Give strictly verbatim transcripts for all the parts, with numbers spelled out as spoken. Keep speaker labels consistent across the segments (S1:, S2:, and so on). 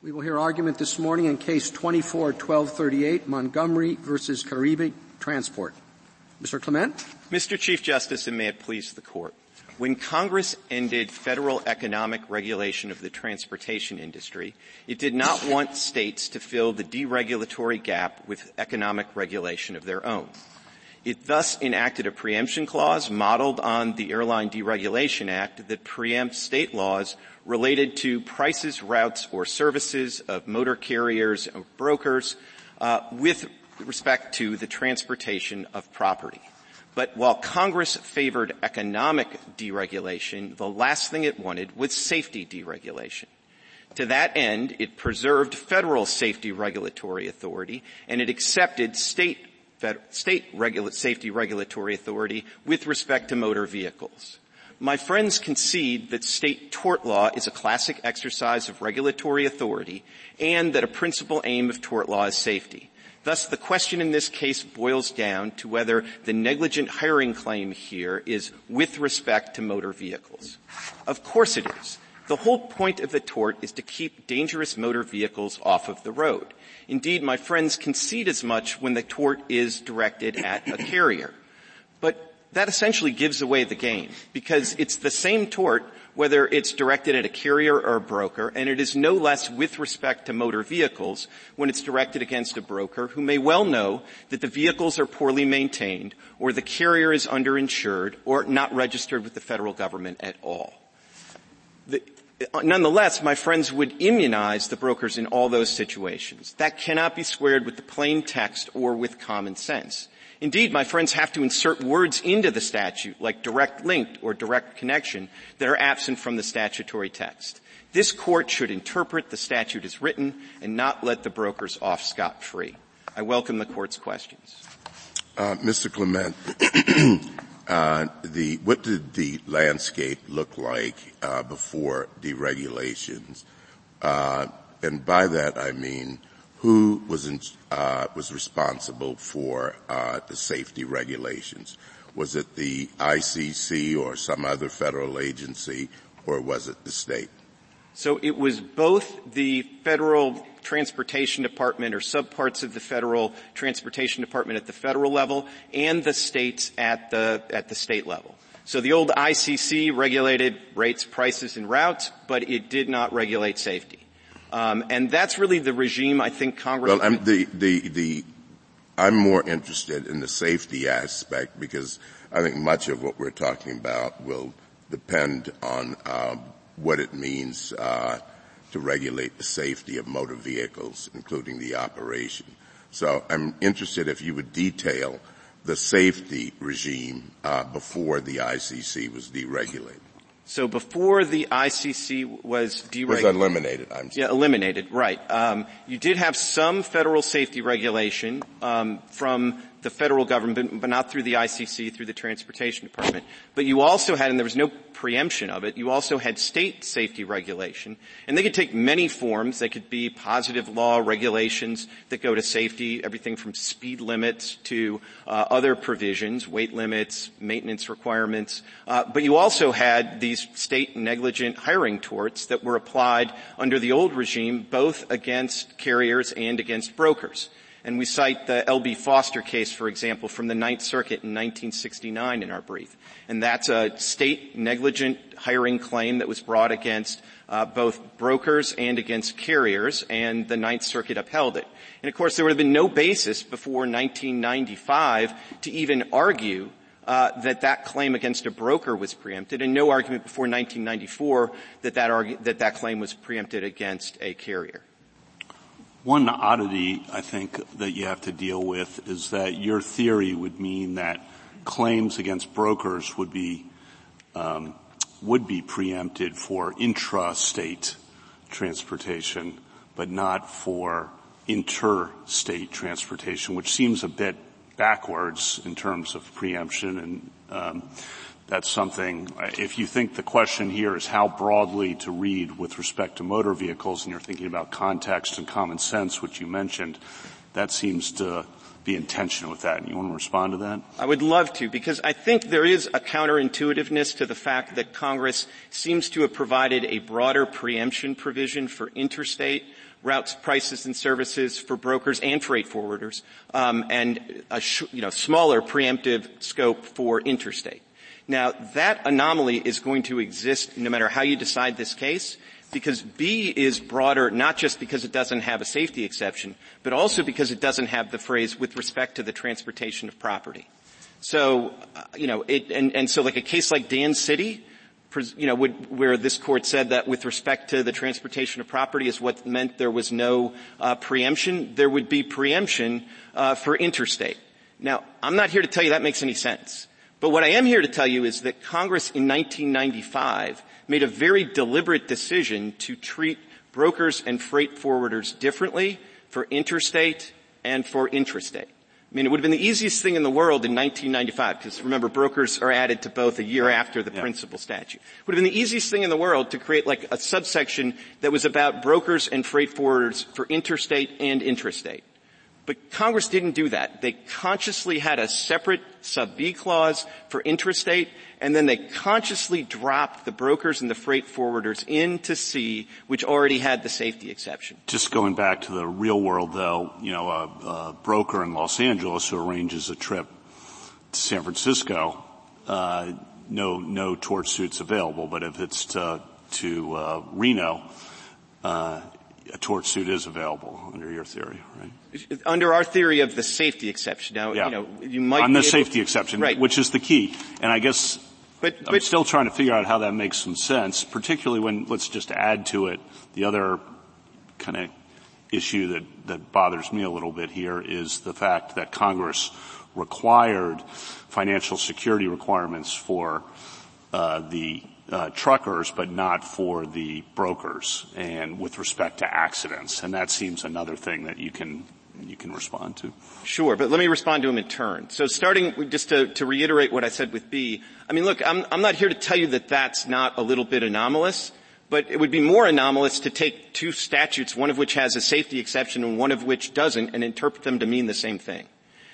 S1: We will hear argument this morning in Case twenty-four twelve thirty-eight, Montgomery versus Caribe Transport. Mister Clement.
S2: Mister Chief Justice, and may it please the Court. When Congress ended federal economic regulation of the transportation industry, it did not want states to fill the deregulatory gap with economic regulation of their own. It thus enacted a preemption clause modeled on the Airline Deregulation Act that preempts state laws related to prices, routes, or services of motor carriers or brokers uh, with respect to the transportation of property. But while Congress favored economic deregulation, the last thing it wanted was safety deregulation. To that end, it preserved federal safety regulatory authority, and it accepted state state regula- safety regulatory authority with respect to motor vehicles. My friends concede that state tort law is a classic exercise of regulatory authority and that a principal aim of tort law is safety. Thus, the question in this case boils down to whether the negligent hiring claim here is with respect to motor vehicles. Of course it is. The whole point of the tort is to keep dangerous motor vehicles off of the road. Indeed, my friends concede as much when the tort is directed at a carrier. But that essentially gives away the game, because it's the same tort whether it's directed at a carrier or a broker, and it is no less with respect to motor vehicles when it's directed against a broker who may well know that the vehicles are poorly maintained or the carrier is underinsured or not registered with the federal government at all. The, Nonetheless, my friends would immunize the brokers in all those situations. That cannot be squared with the plain text or with common sense. Indeed, my friends have to insert words into the statute, like direct linked or direct connection, that are absent from the statutory text. This Court should interpret the statute as written and not let the brokers off scot-free. I welcome the Court's questions.
S3: Uh, Mister Clement, Uh, the, what did the landscape look like, uh, before deregulations? Uh, and by that I mean, who was in, uh, was responsible for, uh, the safety regulations? Was it the I C C or some other federal agency, or was it the state?
S2: So it was both the Federal Transportation Department or subparts of the Federal Transportation Department at the federal level and the states at the, at the state level. So the old I C C regulated rates, prices, and routes, but it did not regulate safety. Um, and that's really the regime I think Congress...
S3: Well, I'm the, the, the, I'm more interested in the safety aspect because I think much of what we're talking about will depend on, uh, what it means, uh, to regulate the safety of motor vehicles, including the operation. So I'm interested if you would detail the safety regime uh, before the I C C was deregulated.
S2: So before the I C C was deregulated...
S3: Was eliminated, I'm sorry.
S2: Yeah, eliminated, right. Um, you did have some federal safety regulation um, from the federal government, but not through the I C C, through the Transportation Department. But you also had, and there was no preemption of it, you also had state safety regulation. And they could take many forms. They could be positive law regulations that go to safety, everything from speed limits to uh, other provisions, weight limits, maintenance requirements. Uh, but you also had these state negligent hiring torts that were applied under the old regime, both against carriers and against brokers. And we cite the L B Foster case, for example, from the Ninth Circuit in nineteen sixty-nine in our brief. And that's a state negligent hiring claim that was brought against uh, both brokers and against carriers, and the Ninth Circuit upheld it. And, of course, there would have been no basis before nineteen ninety-five to even argue uh that that claim against a broker was preempted, and no argument before nineteen ninety-four that that, argu- that, that claim was preempted against a carrier.
S4: One oddity, I think, that you have to deal with is that your theory would mean that claims against brokers would be um, would be preempted for intra-state transportation, but not for interstate transportation, which seems a bit backwards in terms of preemption. And um, that's something, if you think the question here is how broadly to read with respect to motor vehicles, and you're thinking about context and common sense, which you mentioned, That seems to be in tension with that. You want to respond to that?
S2: I would love to, because I think there is a counterintuitiveness to the fact that Congress seems to have provided a broader preemption provision for interstate routes, prices, and services for brokers and freight forwarders, um, and a sh- you know smaller preemptive scope for interstate. Now, that anomaly is going to exist no matter how you decide this case, because B is broader not just because it doesn't have a safety exception, but also because it doesn't have the phrase with respect to the transportation of property. So, uh, you know, it, and, and so like a case like Dan City, you know, would, where this court said that with respect to the transportation of property is what meant there was no uh, preemption, there would be preemption uh, for interstate. Now, I'm not here to tell you that makes any sense. But what I am here to tell you is that Congress in nineteen ninety-five made a very deliberate decision to treat brokers and freight forwarders differently for interstate and for intrastate. I mean, it would have been the easiest thing in the world in nineteen ninety-five, because remember, brokers are added to both a year after the yeah. principal statute. It would have been the easiest thing in the world to create like a subsection that was about brokers and freight forwarders for interstate and intrastate. But Congress didn't do that. They consciously had a separate sub-B clause for intrastate, and then they consciously dropped the brokers and the freight forwarders into C, which already had the safety exception.
S4: Just going back to the real world, though, you know, a, a broker in Los Angeles who arranges a trip to San Francisco, uh, no, no tort suits available. But if it's to, to uh, Reno, uh, a tort suit is available under your theory, right?
S2: Under our theory of the safety exception. Now,
S4: yeah.
S2: you know, you might
S4: on the
S2: be
S4: safety
S2: to,
S4: exception,
S2: right.
S4: which is the key. And I guess
S2: but, but,
S4: I'm still trying to figure out how that makes some sense, particularly when, let's just add to it, the other kind of issue that, that bothers me a little bit here is the fact that Congress required financial security requirements for uh, the Uh, truckers, but not for the brokers, and with respect to accidents. And that seems another thing that you can you can respond to.
S2: Sure, but let me respond to them in turn. So starting just to, to reiterate what I said with B, I mean, look, I'm, I'm not here to tell you that that's not a little bit anomalous, but it would be more anomalous to take two statutes, one of which has a safety exception and one of which doesn't, and interpret them to mean the same thing.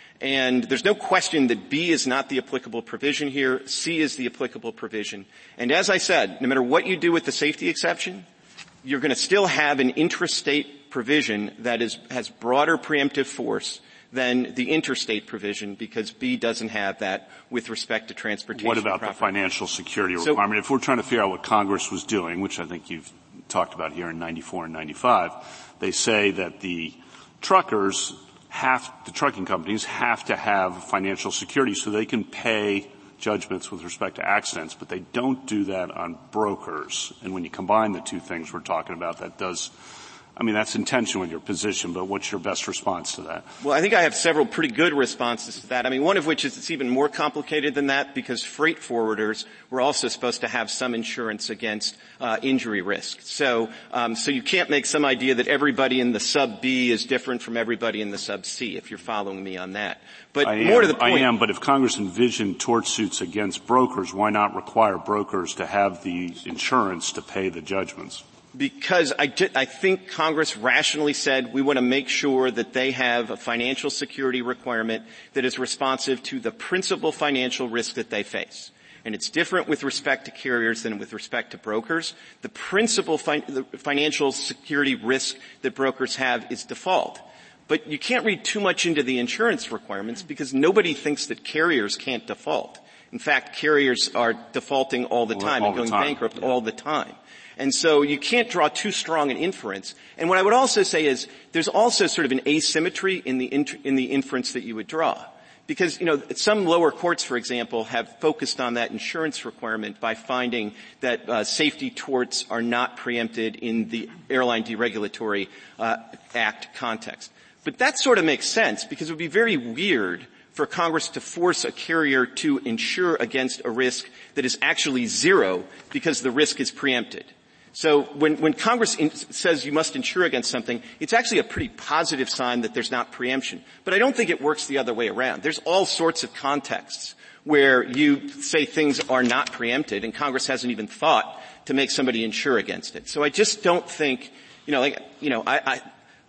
S2: And there's no question that B is not the applicable provision here. C is the applicable provision. And as I said, no matter what you do with the safety exception, you're going to still have an intrastate provision that is, has broader preemptive force than the interstate provision, because B doesn't have that with respect to transportation.
S4: What about the financial security requirement? So, if we're trying to figure out what Congress was doing, which I think you've talked about here in ninety-four and ninety-five, they say that the truckers have, the trucking companies have to have financial security so they can pay judgments with respect to accidents, but they don't do that on brokers. And when you combine the two things we're talking about, that does, I mean, that's in tension with your position, but what's your best response to that?
S2: Well, I think I have several pretty good responses to that. I mean, one of which is it's even more complicated than that, because freight forwarders were also supposed to have some insurance against uh, injury risk. So, um, so you can't make some idea that everybody in the sub B is different from everybody in the sub C, if you're following me on that. But
S4: I
S2: more
S4: am,
S2: to the point,
S4: I am, but if Congress envisioned tort suits against brokers, why not require brokers to have the insurance to pay the judgments?
S2: Because I, I think Congress rationally said we want to make sure that they have a financial security requirement that is responsive to the principal financial risk that they face. And it's different with respect to carriers than with respect to brokers. The principal fi- the financial security risk that brokers have is default. But you can't read too much into the insurance requirements, because nobody thinks that carriers can't default. In fact, carriers are defaulting all the time
S4: all
S2: and going
S4: time.
S2: bankrupt
S4: yeah.
S2: all the time. And so you can't draw too strong an inference. And what I would also say is there's also sort of an asymmetry in the int- in the inference that you would draw. Because, you know, some lower courts, for example, have focused on that insurance requirement by finding that uh, safety torts are not preempted in the Airline Deregulatory uh, Act context. But that sort of makes sense, because it would be very weird for Congress to force a carrier to insure against a risk that is actually zero because the risk is preempted. So when, when Congress in, says you must insure against something, it's actually a pretty positive sign that there's not preemption. But I don't think it works the other way around. There's all sorts of contexts where you say things are not preempted, and Congress hasn't even thought to make somebody insure against it. So I just don't think, you know, like, you know, I, I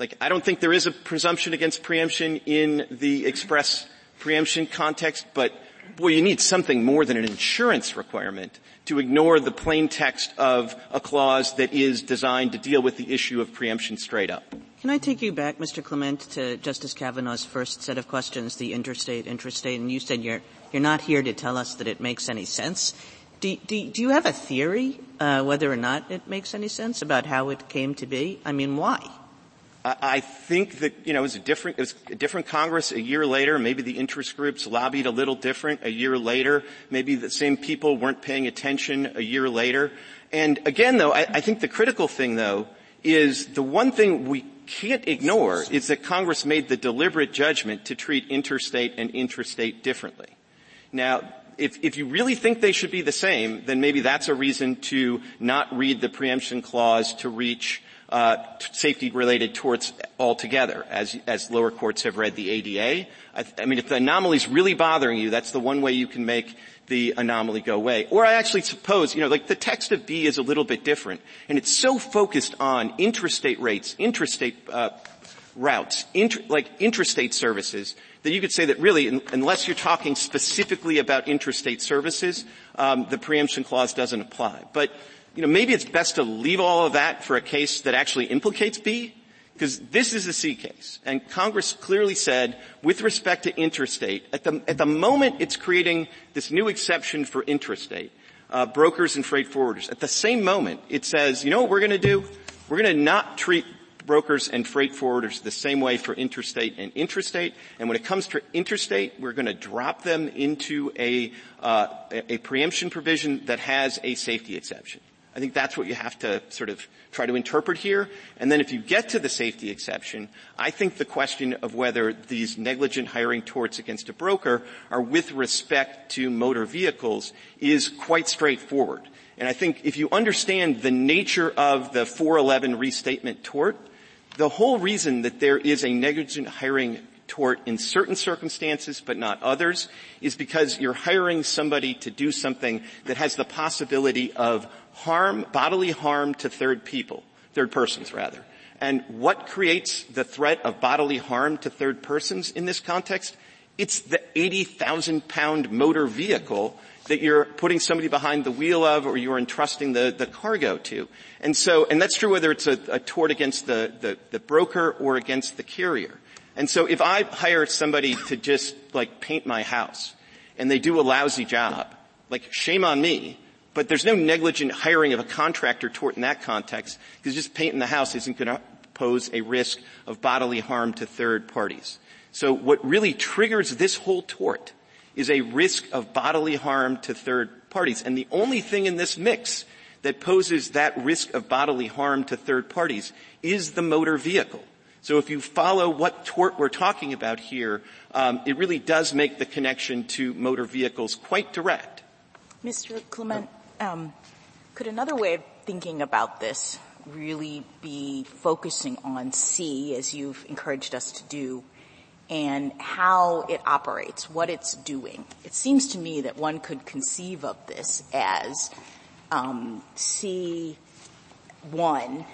S2: Like, I don't think there is a presumption against preemption in the express preemption context, but boy, you need something more than an insurance requirement to ignore the plain text of a clause that is designed to deal with the issue of preemption straight up.
S5: Can I take you back, Mister Clement, to Justice Kavanaugh's first set of questions, the interstate, intrastate, and you said you're, you're not here to tell us that it makes any sense. Do, do, do you have a theory, uh, whether or not it makes any sense about how it came to be? I mean, why?
S2: I think that, you know, it was a different, it was a different Congress a year later. Maybe the interest groups lobbied a little different a year later. Maybe the same people weren't paying attention a year later. And again, though, I, I think the critical thing, though, is the one thing we can't ignore is that Congress made the deliberate judgment to treat interstate and intrastate differently. Now, if, if you really think they should be the same, then maybe that's a reason to not read the preemption clause to reach Uh, safety-related torts altogether, as as lower courts have read the A D A. I, I mean, if the anomaly is really bothering you, that's the one way you can make the anomaly go away. Or I actually suppose, you know, like the text of B is a little bit different, and it's so focused on intrastate rates, intrastate uh, routes, inter, like intrastate services, that you could say that really, in, unless you're talking specifically about intrastate services, um, the preemption clause doesn't apply. But you know, maybe it's best to leave all of that for a case that actually implicates B, because this is a C case. And Congress clearly said, with respect to interstate, at the, at the moment it's creating this new exception for intrastate, uh, brokers and freight forwarders. At the same moment, it says, you know what we're going to do? We're going to not treat brokers and freight forwarders the same way for interstate and intrastate. And when it comes to interstate, we're going to drop them into a, uh, a, a preemption provision that has a safety exception. I think that's what you have to sort of try to interpret here. And then if you get to the safety exception, I think the question of whether these negligent hiring torts against a broker are with respect to motor vehicles is quite straightforward. And I think if you understand the nature of the four eleven restatement tort, the whole reason that there is a negligent hiring tort in certain circumstances but not others is because you're hiring somebody to do something that has the possibility of harm, bodily harm to third people, third persons rather. And what creates the threat of bodily harm to third persons in this context? It's the eighty thousand pound motor vehicle that you're putting somebody behind the wheel of or you're entrusting the, the cargo to. And so, and that's true whether it's a, a tort against the, the, the broker or against the carrier. And so if I hire somebody to just like paint my house and they do a lousy job, like shame on me, but there's no negligent hiring of a contractor tort in that context because just painting the house isn't going to pose a risk of bodily harm to third parties. So what really triggers this whole tort is a risk of bodily harm to third parties. And the only thing in this mix that poses that risk of bodily harm to third parties is the motor vehicle. So if you follow what tort we're talking about here, um, it really does make the connection to motor vehicles quite direct.
S6: Mister Clement, um, could another way of thinking about this really be focusing on C, as you've encouraged us to do, and how it operates, what it's doing? It seems to me that one could conceive of this as um, C one,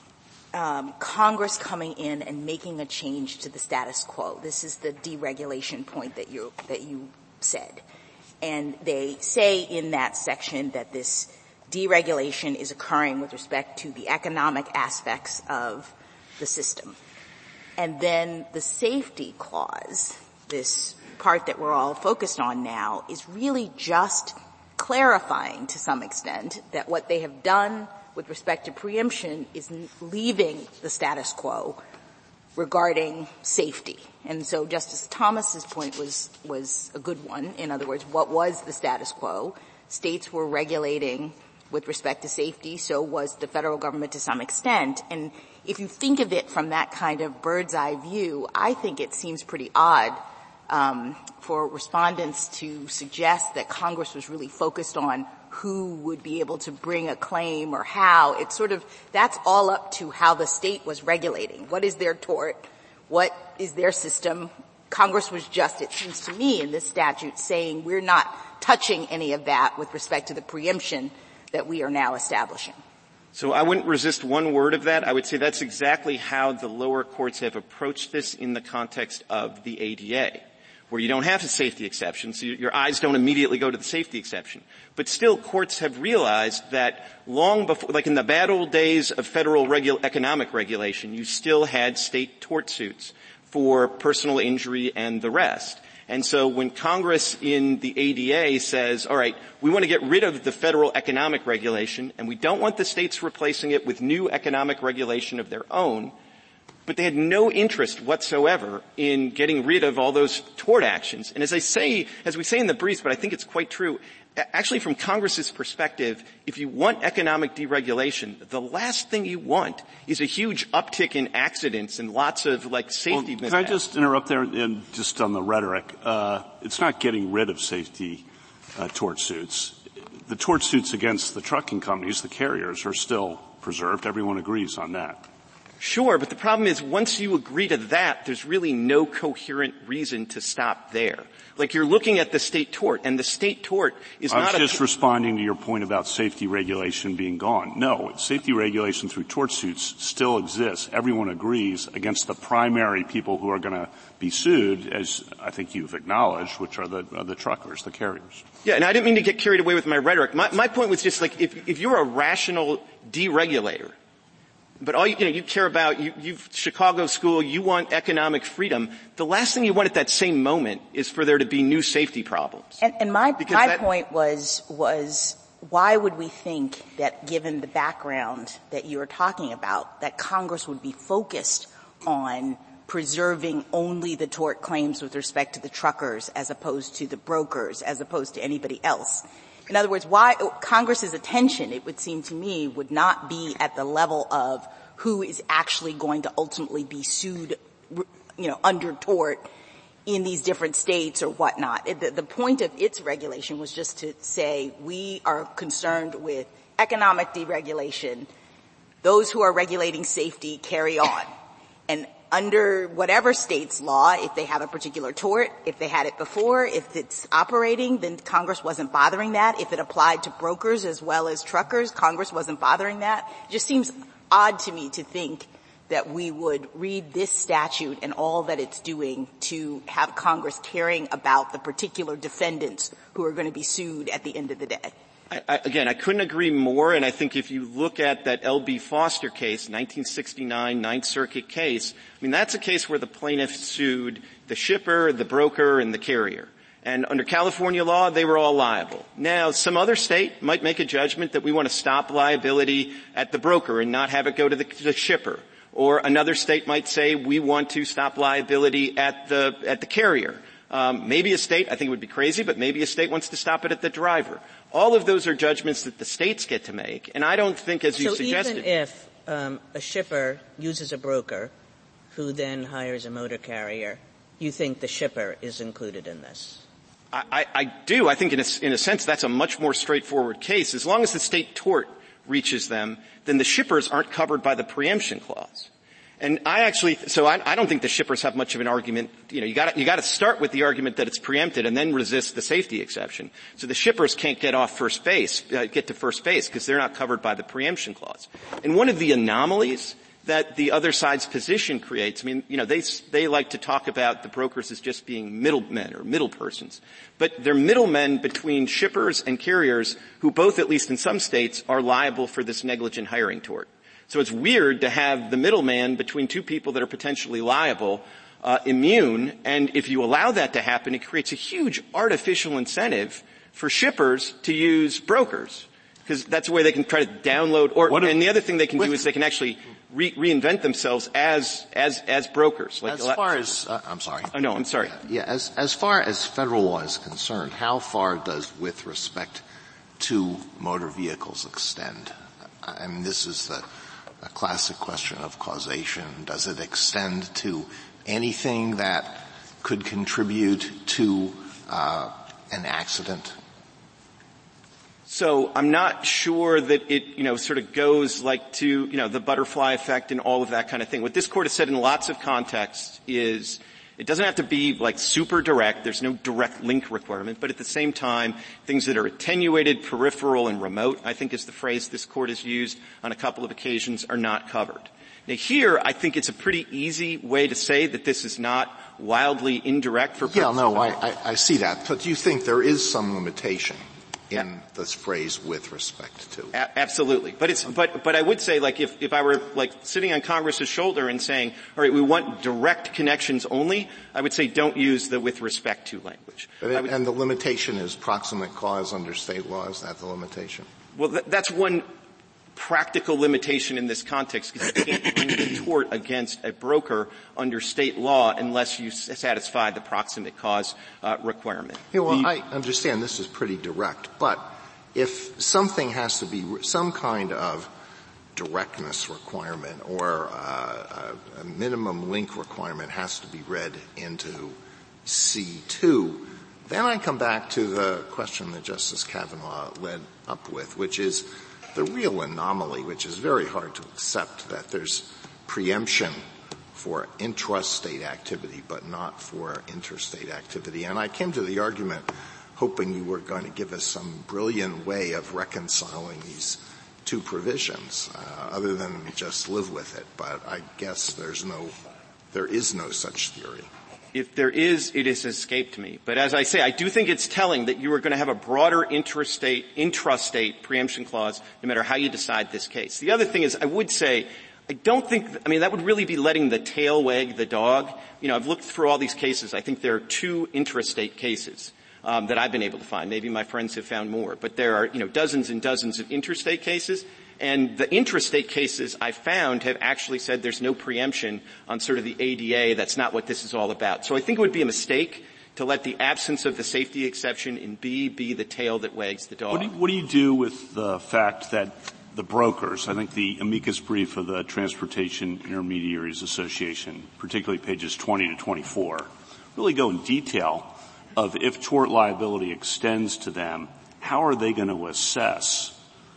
S6: Um, Congress coming in and making a change to the status quo. This is the deregulation point that you that you said. And they say in that section that this deregulation is occurring with respect to the economic aspects of the system. And then the safety clause, this part that we're all focused on now, is really just clarifying to some extent that what they have done with respect to preemption is leaving the status quo regarding safety. And so Justice Thomas's point was, was a good one. In other words, what was the status quo? States were regulating with respect to safety, so was the federal government to some extent. And if you think of it from that kind of bird's eye view, I think it seems pretty odd um, for respondents to suggest that Congress was really focused on who would be able to bring a claim or how. It's sort of, that's all up to how the state was regulating. What is their tort? What is their system? Congress was just, it seems to me, in this statute saying we're not touching any of that with respect to the preemption that we are now establishing.
S2: So I wouldn't resist one word of that. I would say that's exactly how the lower courts have approached this in the context of the A D A, where you don't have a safety exception, so your eyes don't immediately go to the safety exception. But still, courts have realized that long before, like in the bad old days of federal regu- economic regulation, you still had state tort suits for personal injury and the rest. And so when Congress in the A D A says, all right, we want to get rid of the federal economic regulation, and we don't want the states replacing it with new economic regulation of their own, but they had no interest whatsoever in getting rid of all those tort actions. And as I say, as we say in the briefs, but I think it's quite true, actually from Congress's perspective, if you want economic deregulation, the last thing you want is a huge uptick in accidents and lots of like safety
S4: well,
S2: mishaps.
S4: Can I just interrupt there and just on the rhetoric? Uh, it's not getting rid of safety uh, tort suits. The tort suits against the trucking companies, the carriers, are still preserved. Everyone agrees on that.
S2: Sure, but the problem is once you agree to that, there's really no coherent reason to stop there. Like you're looking at the state tort, and the state tort is
S4: I
S2: not
S4: was
S2: a...
S4: just responding to your point about safety regulation being gone. No, safety regulation through tort suits still exists. Everyone agrees against the primary people who are going to be sued, as I think you've acknowledged, which are the, are the truckers, the carriers.
S2: Yeah, and I didn't mean to get carried away with my rhetoric. My, my point was just like if, if you're a rational deregulator, but all you, you know, you care about, you, you've Chicago school, you want economic freedom. The last thing you want at that same moment is for there to be new safety problems.
S6: And, and my,
S2: because
S6: my
S2: that,
S6: point was, was why would we think that given the background that you're talking about, that Congress would be focused on preserving only the tort claims with respect to the truckers as opposed to the brokers, as opposed to anybody else? In other words, why Congress's attention, it would seem to me, would not be at the level of who is actually going to ultimately be sued, you know, under tort in these different states or whatnot. The, the point of its regulation was just to say we are concerned with economic deregulation. Those who are regulating safety carry on. And under whatever state's law, if they have a particular tort, if they had it before, if it's operating, then Congress wasn't bothering that. If it applied to brokers as well as truckers, Congress wasn't bothering that. It just seems odd to me to think that we would read this statute and all that it's doing to have Congress caring about the particular defendants who are going to be sued at the end of the day.
S2: I, I, again, I couldn't agree more, and I think if you look at that L B Foster case, nineteen sixty-nine Ninth Circuit case, I mean, that's a case where the plaintiff sued the shipper, the broker, and the carrier. And under California law, they were all liable. Now, some other state might make a judgment that we want to stop liability at the broker and not have it go to the, to the shipper. Or another state might say we want to stop liability at the, at the carrier. Um, maybe a state, I think it would be crazy, but maybe a state wants to stop it at the driver. All of those are judgments that the states get to make, and I don't think, as you
S5: so
S2: suggested...
S5: So even if um, a shipper uses a broker who then hires a motor carrier, you think the shipper is included in this?
S2: I, I, I do. I think in a, in a sense that's a much more straightforward case. As long as the state tort reaches them, then the shippers aren't covered by the preemption clause. And I actually, so I, I don't think the shippers have much of an argument. You know, you got you got to start with the argument that it's preempted and then resist the safety exception. So the shippers can't get off first base, uh, get to first base because they're not covered by the preemption clause. And one of the anomalies that the other side's position creates, I mean, you know, they they like to talk about the brokers as just being middlemen or middle persons, but they're middlemen between shippers and carriers who both, at least in some states, are liable for this negligent hiring tort. So it's weird to have the middleman between two people that are potentially liable uh, immune, and if you allow that to happen, it creates a huge artificial incentive for shippers to use brokers, because that's a way they can try to download. Or
S7: if,
S2: and the other thing they can do is they can actually re- reinvent themselves as as as brokers.
S7: Like as far as uh, I'm sorry.
S2: Oh no, I'm sorry.
S7: Yeah, as as far as federal law is concerned, how far does with respect to motor vehicles extend? I mean, this is the a classic question of causation. Does it extend to anything that could contribute to uh, an accident?
S2: So I'm not sure that it, you know, sort of goes like to, you know, the butterfly effect and all of that kind of thing. What this court has said in lots of contexts is It doesn't have to be like super direct. There's no direct link requirement, but at the same time, things that are attenuated, peripheral, and remote, I think is the phrase this court has used on a couple of occasions, are not covered. Now here, I think it's a pretty easy way to say that this is not wildly indirect for purposes.
S7: Yeah, no, I, I, I see that. But do you think there is some limitation in this phrase "with respect to"?
S2: A- absolutely. But it's, but, but I would say, like, if, if I were, like, sitting on Congress's shoulder and saying, all right, we want direct connections only, I would say don't use the "with respect to" language.
S7: But it,
S2: would,
S7: and the limitation is proximate cause under state law. Is that the limitation?
S2: Well, th- that's one practical limitation in this context, because you can't bring the tort against a broker under state law unless you s- satisfy the proximate cause uh, requirement.
S7: Yeah, well, I understand this is pretty direct, but if something has to be some kind of directness requirement or uh, a, a minimum link requirement has to be read into C two, then I come back to the question that Justice Kavanaugh led up with, which is the real anomaly, which is very hard to accept, that there's preemption for intrastate activity but not for interstate activity. And I came to the argument hoping you were going to give us some brilliant way of reconciling these two provisions, uh, other than just live with it. But I guess there's no, there is no such theory.
S2: If there is, it has escaped me. But as I say, I do think it's telling that you are going to have a broader intrastate, intrastate preemption clause no matter how you decide this case. The other thing is, I would say, I don't think, I mean, that would really be letting the tail wag the dog. You know, I've looked through all these cases. I think there are two intrastate cases um, that I've been able to find. Maybe my friends have found more. But there are, you know, dozens and dozens of interstate cases. And the intrastate cases I found have actually said there's no preemption on sort of the A D A. That's not what this is all about. So I think it would be a mistake to let the absence of the safety exception in B be the tail that wags the dog.
S4: What do you, what do, you do with the fact that the brokers, I think the amicus brief of the Transportation Intermediaries Association, particularly pages twenty to twenty-four, really go in detail of if tort liability extends to them, how are they going to assess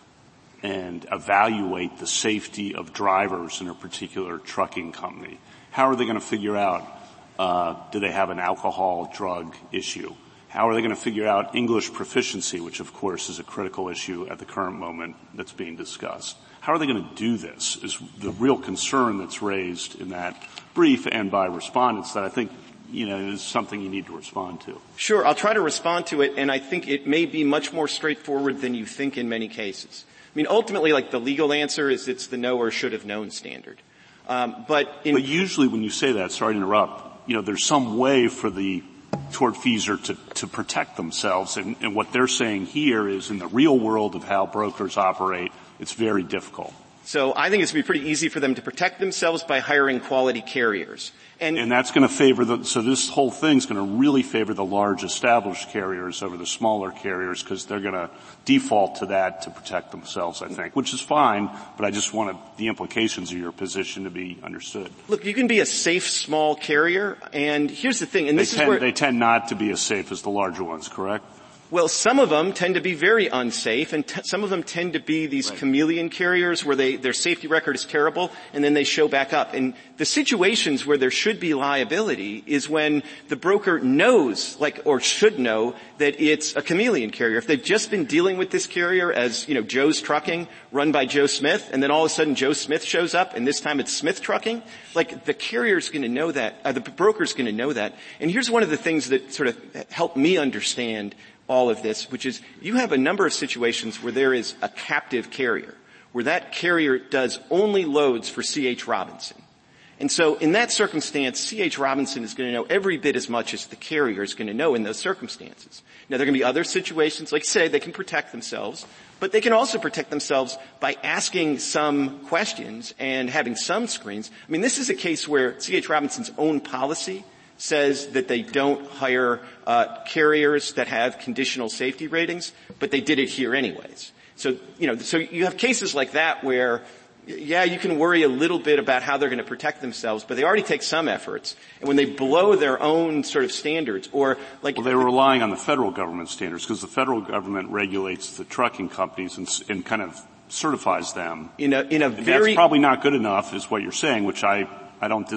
S4: and evaluate the safety of drivers in a particular trucking company? How are they going to figure out, uh, do they have an alcohol drug issue? How are they going to figure out English proficiency, which of course is a critical issue at the current moment that's being discussed? How are they going to do this is the real concern that's raised in that brief and by respondents that I think, you know, is something you need to respond to.
S2: Sure, I'll try to respond to it, and I think it may be much more straightforward than you think in many cases. I mean, ultimately, like, the legal answer is it's the know or should have known standard. Um, but in
S4: But usually when you say that, sorry to interrupt, you know, there's some way for the tortfeasor to, to protect themselves, and, and what they're saying here is in the real world of how brokers operate, it's very difficult.
S2: So I think it's going to be pretty easy for them to protect themselves by hiring quality carriers. And,
S4: and that's going to favor the, so this whole thing's going to really favor the large established carriers over the smaller carriers because they're going to default to that to protect themselves, I think, which is fine, but I just wanted the implications of your position to be understood.
S2: Look, you can be a safe small carrier, and here's the thing, and
S4: they
S2: this
S4: tend,
S2: is where
S4: they tend not to be as safe as the larger ones, correct?
S2: Well, some of them tend to be very unsafe, and t- some of them tend to be these right. chameleon carriers where they, their safety record is terrible, and then they show back up. And the situations where there should be liability is when the broker knows, like, or should know, that it's a chameleon carrier. If they've just been dealing with this carrier as, you know, Joe's Trucking, run by Joe Smith, and then all of a sudden Joe Smith shows up, and this time it's Smith Trucking, like, the carrier's going to know that, uh, the broker's going to know that. And here's one of the things that sort of helped me understand all of this, which is you have a number of situations where there is a captive carrier, where that carrier does only loads for C H. Robinson. And so in that circumstance, C H. Robinson is going to know every bit as much as the carrier is going to know in those circumstances. Now, there are going to be other situations, like say, they can protect themselves, but they can also protect themselves by asking some questions and having some screens. I mean, this is a case where C H. Robinson's own policy says that they don't hire uh carriers that have conditional safety ratings, but they did it here anyways. So, you know, so you have cases like that where, yeah, you can worry a little bit about how they're going to protect themselves, but they already take some efforts. And when they blow their own sort of standards, or like...
S4: Well, they were relying on the federal government standards, because the federal government regulates the trucking companies and, and kind of certifies them.
S2: In a, in a very...
S4: That's probably not good enough, is what you're saying, which I, I don't dis-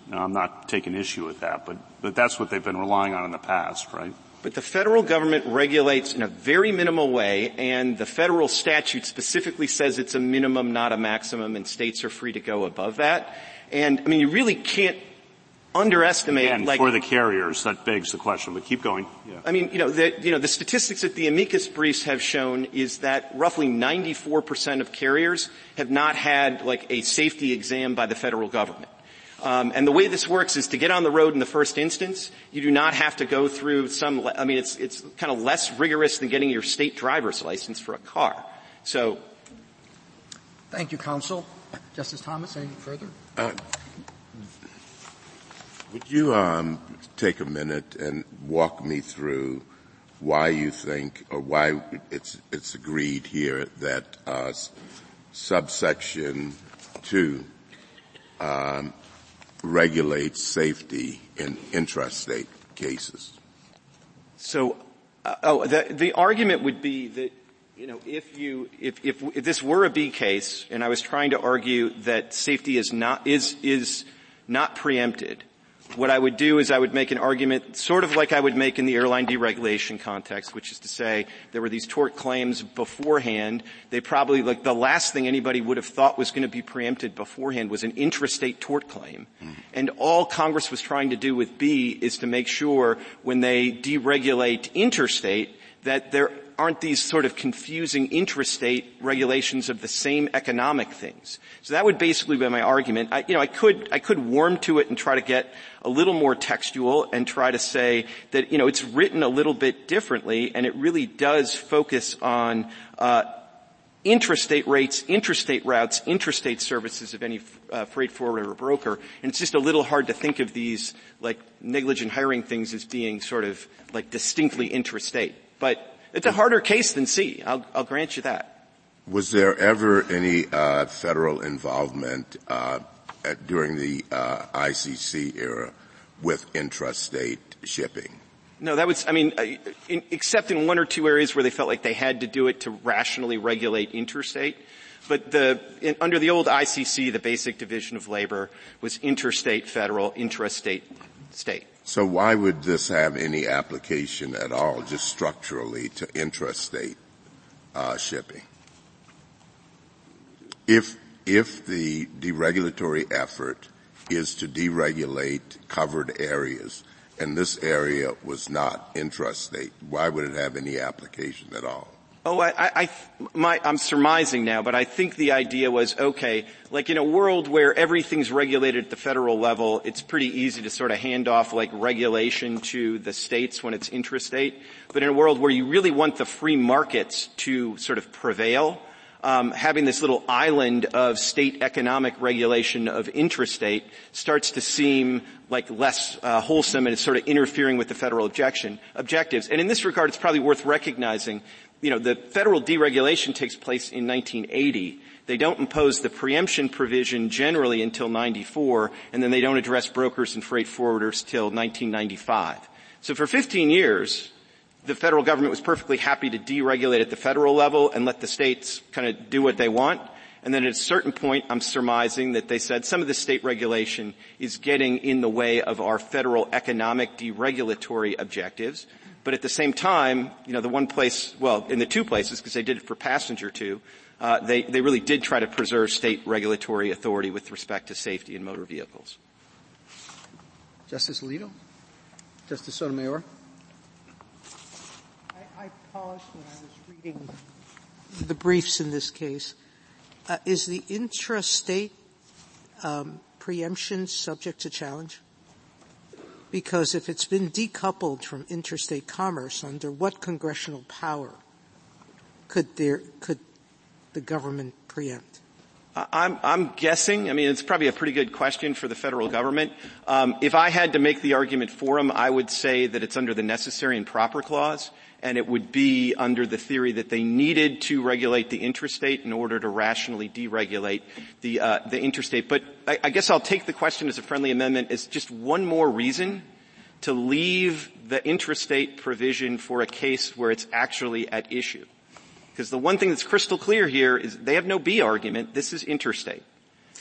S4: Now, I'm not taking issue with that, but, but that's what they've been relying on in the past, right?
S2: But the federal government regulates in a very minimal way, and the federal statute specifically says it's a minimum, not a maximum, and states are free to go above that. And, I mean, you really can't underestimate,
S4: and
S2: like,
S4: for the carriers, that begs the question, but keep going. Yeah.
S2: I mean, you know, the, you know, the statistics that the amicus briefs have shown is that roughly ninety-four percent of carriers have not had, like, a safety exam by the federal government. Um, and the way this works is to get on the road in the first instance, you do not have to go through some, I mean, it's, it's kind of less rigorous than getting your state driver's license for a car. So.
S1: Thank you, counsel. Justice Thomas, anything further?
S3: Uh, would you, um, take a minute and walk me through why you think, or why it's, it's agreed here that, uh, subsection two, um, regulates safety in intrastate cases?
S2: So, uh, oh, the, the argument would be that, you know, if you, if, if, if this were a B case, and I was trying to argue that safety is not, is, is not preempted, what I would do is I would make an argument sort of like I would make in the airline deregulation context, which is to say there were these tort claims beforehand. They probably, like, the last thing anybody would have thought was going to be preempted beforehand was an intrastate tort claim. Mm. And all Congress was trying to do with B is to make sure when they deregulate interstate that there aren't these sort of confusing intrastate regulations of the same economic things. So that would basically be my argument. I, you know, I could, I could warm to it and try to get a little more textual and try to say that, you know, it's written a little bit differently and it really does focus on, uh, intrastate rates, intrastate routes, intrastate services of any uh, freight forwarder or broker. And it's just a little hard to think of these, like, negligent hiring things as being sort of, like, distinctly intrastate. But it's a harder case than C. I'll, I'll grant you that.
S3: Was there ever any uh, federal involvement uh, at, during the uh, I C C era with intrastate shipping?
S2: No, that was, I mean, in, except in one or two areas where they felt like they had to do it to rationally regulate interstate. But the, in, under the old I C C, the basic division of labor was interstate federal, intrastate state.
S3: So why would this have any application at all, just structurally, to intrastate uh, shipping? If if the deregulatory effort is to deregulate covered areas, and this area was not intrastate, why would it have any application at all?
S2: Oh, I, I, my, I'm surmising now, but I think the idea was, okay, like in a world where everything's regulated at the federal level, it's pretty easy to sort of hand off like regulation to the states when it's intrastate. But in a world where you really want the free markets to sort of prevail, um, having this little island of state economic regulation of intrastate starts to seem like less uh, wholesome, and it's sort of interfering with the federal objection, objectives. And in this regard, it's probably worth recognizing, you know, the federal deregulation takes place in nineteen eighty. They don't impose the preemption provision generally until ninety-four, and then they don't address brokers and freight forwarders till nineteen ninety-five. So for fifteen years, the federal government was perfectly happy to deregulate at the federal level and let the states kind of do what they want. And then at a certain point, I'm surmising that they said some of the state regulation is getting in the way of our federal economic deregulatory objectives. But at the same time, you know, the one place, well, in the two places, because they did it for passenger too, uh, they, they really did try to preserve state regulatory authority with respect to safety in motor vehicles.
S1: Justice Alito? Justice Sotomayor?
S8: I, I paused when I was reading the briefs in this case. Uh, is the intrastate um, preemption subject to challenge? Because if it's been decoupled from interstate commerce, under what congressional power could there could the government preempt?
S2: I'm, I'm guessing. I mean, it's probably a pretty good question for the federal government. Um, if I had to make the argument for them, I would say that it's under the necessary and proper clause, and it would be under the theory that they needed to regulate the intrastate in order to rationally deregulate the uh, the interstate. But I, I guess I'll take the question as a friendly amendment as just one more reason to leave the intrastate provision for a case where it's actually at issue. Because the one thing that's crystal clear here is they have no B argument. This is interstate.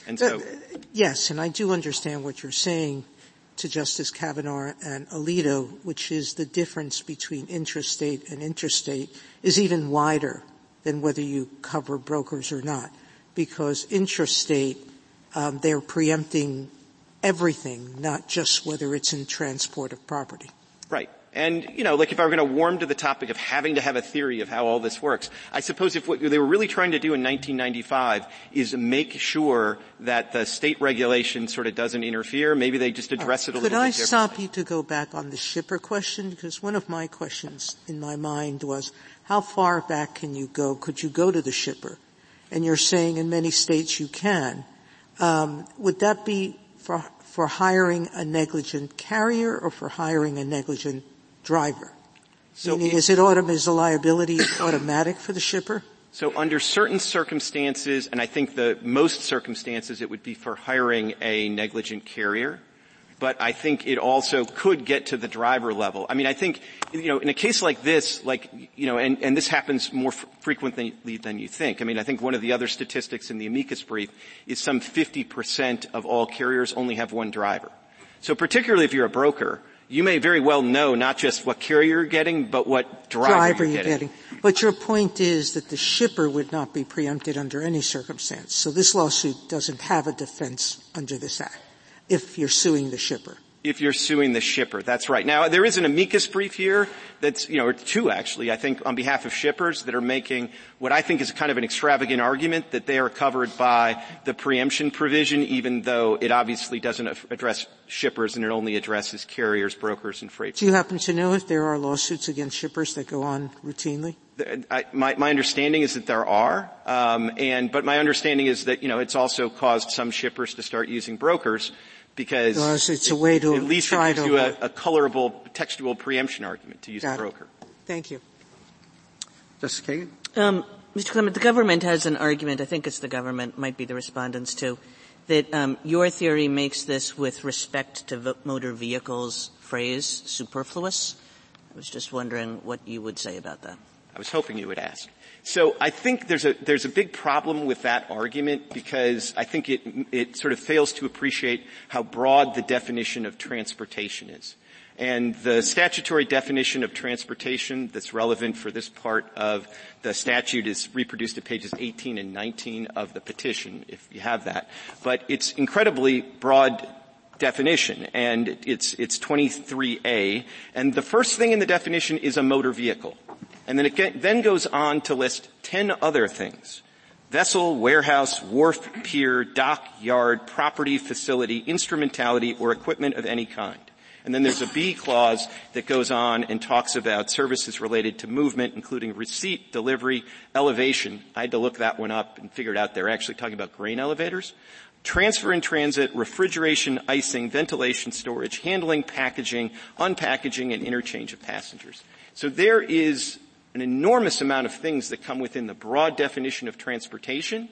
S2: And so,
S8: uh, yes, and I do understand what you're saying to Justice Kavanaugh and Alito, which is the difference between intrastate and interstate is even wider than whether you cover brokers or not, because intrastate, um, they're preempting everything, not just whether it's in transport of property.
S2: Right. And, you know, like if I were going to warm to the topic of having to have a theory of how all this works, I suppose if what they were really trying to do in nineteen ninety-five is make sure that the state regulation sort of doesn't interfere, maybe they just address it a
S8: Could
S2: little
S8: I
S2: bit differently.
S8: stop you to go back on the shipper question? Because one of my questions in my mind was, how far back can you go? Could you go to the shipper? And you're saying in many states you can. Um, would that be for, for hiring a negligent carrier or for hiring a negligent driver?
S2: So
S8: Meaning,
S2: it,
S8: is it autom- is the liability automatic for the shipper?
S2: So under certain circumstances, and I think the most circumstances, it would be for hiring a negligent carrier. But I think it also could get to the driver level. I mean, I think, you know, in a case like this, like, you know, and, and this happens more f- frequently than you think. I mean, I think one of the other statistics in the amicus brief is some fifty percent of all carriers only have one driver. So particularly if you're a broker, you may very well know not just what carrier you're getting, but what driver,
S8: driver
S2: you're,
S8: you're
S2: getting.
S8: getting. But your point is that the shipper would not be preempted under any circumstance. So this lawsuit doesn't have a defense under this act if you're suing the shipper.
S2: If you're suing the shipper, that's right. Now, there is an amicus brief here that's, you know, or two actually, I think, on behalf of shippers that are making what I think is kind of an extravagant argument that they are covered by the preemption provision, even though it obviously doesn't address shippers and it only addresses carriers, brokers, and freight.
S8: Do you happen to know if there are lawsuits against shippers that go on routinely?
S2: I, my, my understanding is that there are, um, and but my understanding is that, you know, it's also caused some shippers to start using brokers because
S8: well, it's a way to
S2: at least
S8: try
S2: it gives
S8: to
S2: you a, a colorable textual preemption argument to use
S8: Got
S2: a broker.
S8: It. Thank you.
S1: Justice Kagan?
S5: Um, Mister Clement, the government has an argument, I think it's the government, might be the respondents too, that um, your theory makes this with respect to v- motor vehicles phrase superfluous. I was just wondering what you would say about that.
S2: I was hoping you would ask. So I think there's a, there's a big problem with that argument because I think it, it sort of fails to appreciate how broad the definition of transportation is. And the statutory definition of transportation that's relevant for this part of the statute is reproduced at pages eighteen and nineteen of the petition, if you have that. But it's incredibly broad definition, and it's, it's twenty-three A. And the first thing in the definition is a motor vehicle. And then it get, then goes on to list ten other things. Vessel, warehouse, wharf, pier, dock, yard, property, facility, instrumentality, or equipment of any kind. And then there's a B clause that goes on and talks about services related to movement, including receipt, delivery, elevation. I had to look that one up and figured out they're actually talking about grain elevators. Transfer in transit, refrigeration, icing, ventilation, storage, handling, packaging, unpackaging, and interchange of passengers. So there is an enormous amount of things that come within the broad definition of transportation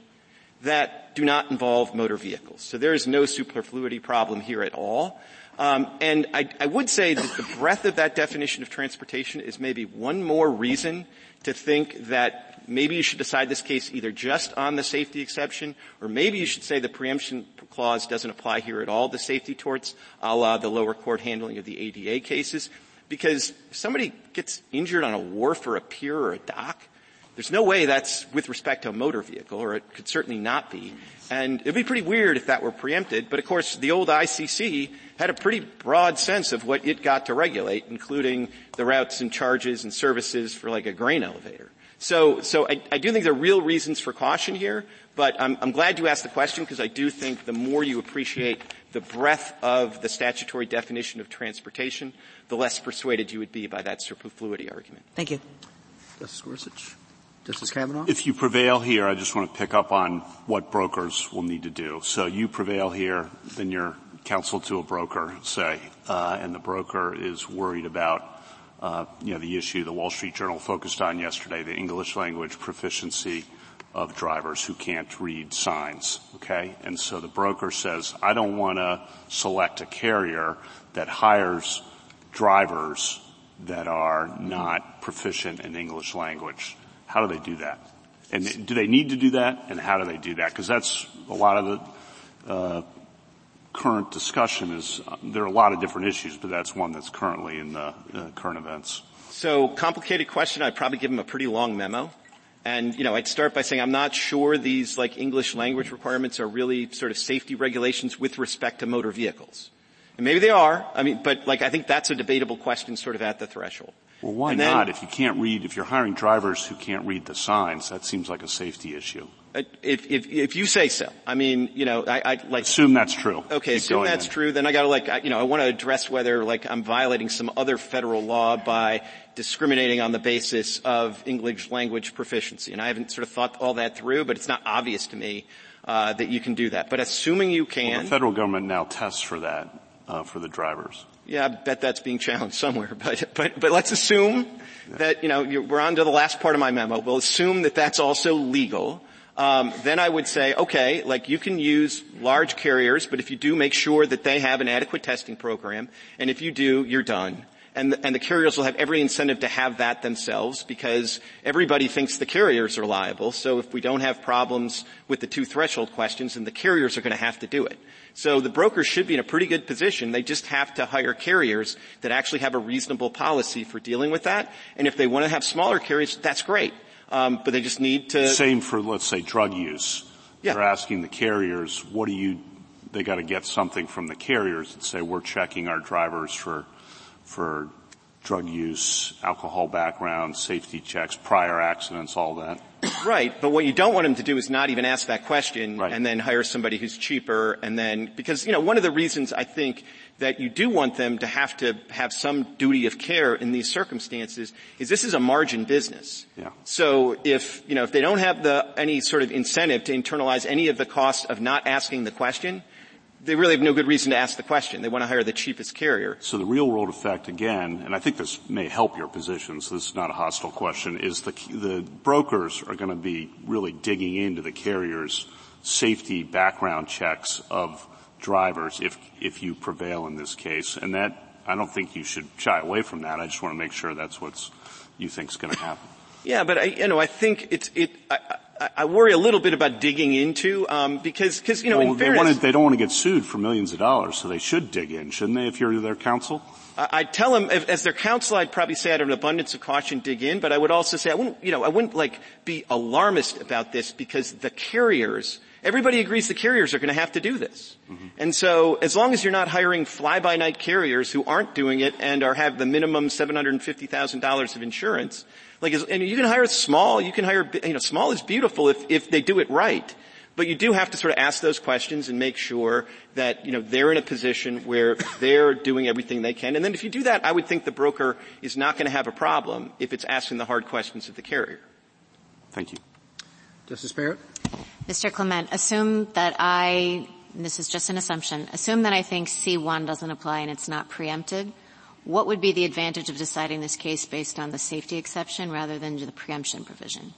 S2: that do not involve motor vehicles. So there is no superfluity problem here at all. Um, and I, I would say that the breadth of that definition of transportation is maybe one more reason to think that maybe you should decide this case either just on the safety exception, or maybe you should say the preemption clause doesn't apply here at all to safety torts, a la the lower court handling of the A D A cases. Because if somebody gets injured on a wharf or a pier or a dock, there's no way that's with respect to a motor vehicle, or it could certainly not be. And it'd be pretty weird if that were preempted. But of course, the old I C C had a pretty broad sense of what it got to regulate, including the routes and charges and services for like a grain elevator. So, so I, I do think there are real reasons for caution here, but I'm, I'm glad you asked the question because I do think the more you appreciate the breadth of the statutory definition of transportation, the less persuaded you would be by that superfluity argument.
S5: Thank you.
S1: Justice Gorsuch? Justice Kavanaugh?
S4: If you prevail here, I just want to pick up on what brokers will need to do. So you prevail here, then you're counsel to a broker, say, uh, and the broker is worried about Uh, you know, the issue the Wall Street Journal focused on yesterday, the English language proficiency of drivers who can't read signs, okay? And so the broker says, I don't want to select a carrier that hires drivers that are not proficient in English language. How do they do that? And do they need to do that? And how do they do that? Because that's a lot of the uh, current discussion is uh, there are a lot of different issues, but that's one that's currently in the uh, current events.
S2: So, complicated question. I'd probably give him a pretty long memo. And, you know, I'd start by saying I'm not sure these, like, English language requirements are really sort of safety regulations with respect to motor vehicles. And maybe they are. I mean, but, like, I think that's a debatable question sort of at the threshold.
S4: Well, why
S2: then,
S4: not? If you can't read, if you're hiring drivers who can't read the signs, that seems like a safety issue.
S2: If, if, if you say so. I mean, you know, I, I like.
S4: Assume that's true.
S2: Okay,
S4: Keep
S2: assume that's
S4: then.
S2: true. Then I gotta like, I, you know, I want to address whether like I'm violating some other federal law by discriminating on the basis of English language proficiency. And I haven't sort of thought all that through, but it's not obvious to me, uh, that you can do that. But assuming you can.
S4: Well, the federal government now tests for that, uh, for the drivers.
S2: Yeah, I bet that's being challenged somewhere. But, but, but let's assume yeah. that, you know, you're, we're on to the last part of my memo. We'll assume that that's also legal. Um, then I would say, okay, like you can use large carriers, but if you do, make sure that they have an adequate testing program. And if you do, you're done. And the, and the carriers will have every incentive to have that themselves because everybody thinks the carriers are liable. So if we don't have problems with the two threshold questions, then the carriers are going to have to do it. So the brokers should be in a pretty good position. They just have to hire carriers that actually have a reasonable policy for dealing with that. And if they want to have smaller carriers, that's great. Um, but they just need to.
S4: Same for, let's say, drug use.
S2: Yeah.
S4: They're asking the carriers, what do you, they got to get something from the carriers and say, we're checking our drivers for, for drug use, alcohol background, safety checks, prior accidents, all that.
S2: Right. But what you don't want them to do is not even ask that question
S4: right.
S2: and then hire somebody who's cheaper and then, because, you know, one of the reasons I think that you do want them to have to have some duty of care in these circumstances is this is a margin business.
S4: Yeah.
S2: So if, you know, if they don't have the, any sort of incentive to internalize any of the cost of not asking the question, they really have no good reason to ask the question. They want to hire the cheapest carrier.
S4: So the real world effect again, and I think this may help your position, so this is not a hostile question, is the, the brokers are going to be really digging into the carriers' safety background checks of drivers if, if you prevail in this case. And that, I don't think you should shy away from that. I just want to make sure that's what you think is going to happen.
S2: Yeah, but I, you know, I think it's, it, I, I, I worry a little bit about digging into, um, because, because, you know,
S4: well,
S2: in fairness.
S4: They, want to, they don't want to get sued for millions of dollars, so they should dig in, shouldn't they, if you're their counsel?
S2: I, I'd tell them, if, as their counsel, I'd probably say out of an abundance of caution, dig in, but I would also say I wouldn't, you know, I wouldn't like be alarmist about this because the carriers, everybody agrees the carriers are going to have to do this. Mm-hmm. And so as long as you're not hiring fly-by-night carriers who aren't doing it and are have the minimum seven hundred fifty thousand dollars of insurance, like, and you can hire small, you can hire, you know, small is beautiful if, if they do it right. But you do have to sort of ask those questions and make sure that, you know, they're in a position where they're doing everything they can. And then if you do that, I would think the broker is not going to have a problem if it's asking the hard questions of the carrier.
S4: Thank you.
S1: Justice Barrett?
S9: Mister Clement, assume that I, and this is just an assumption, assume that I think C one doesn't apply and it's not preempted. What would be the advantage of deciding this case based on the safety exception rather than the preemption provision?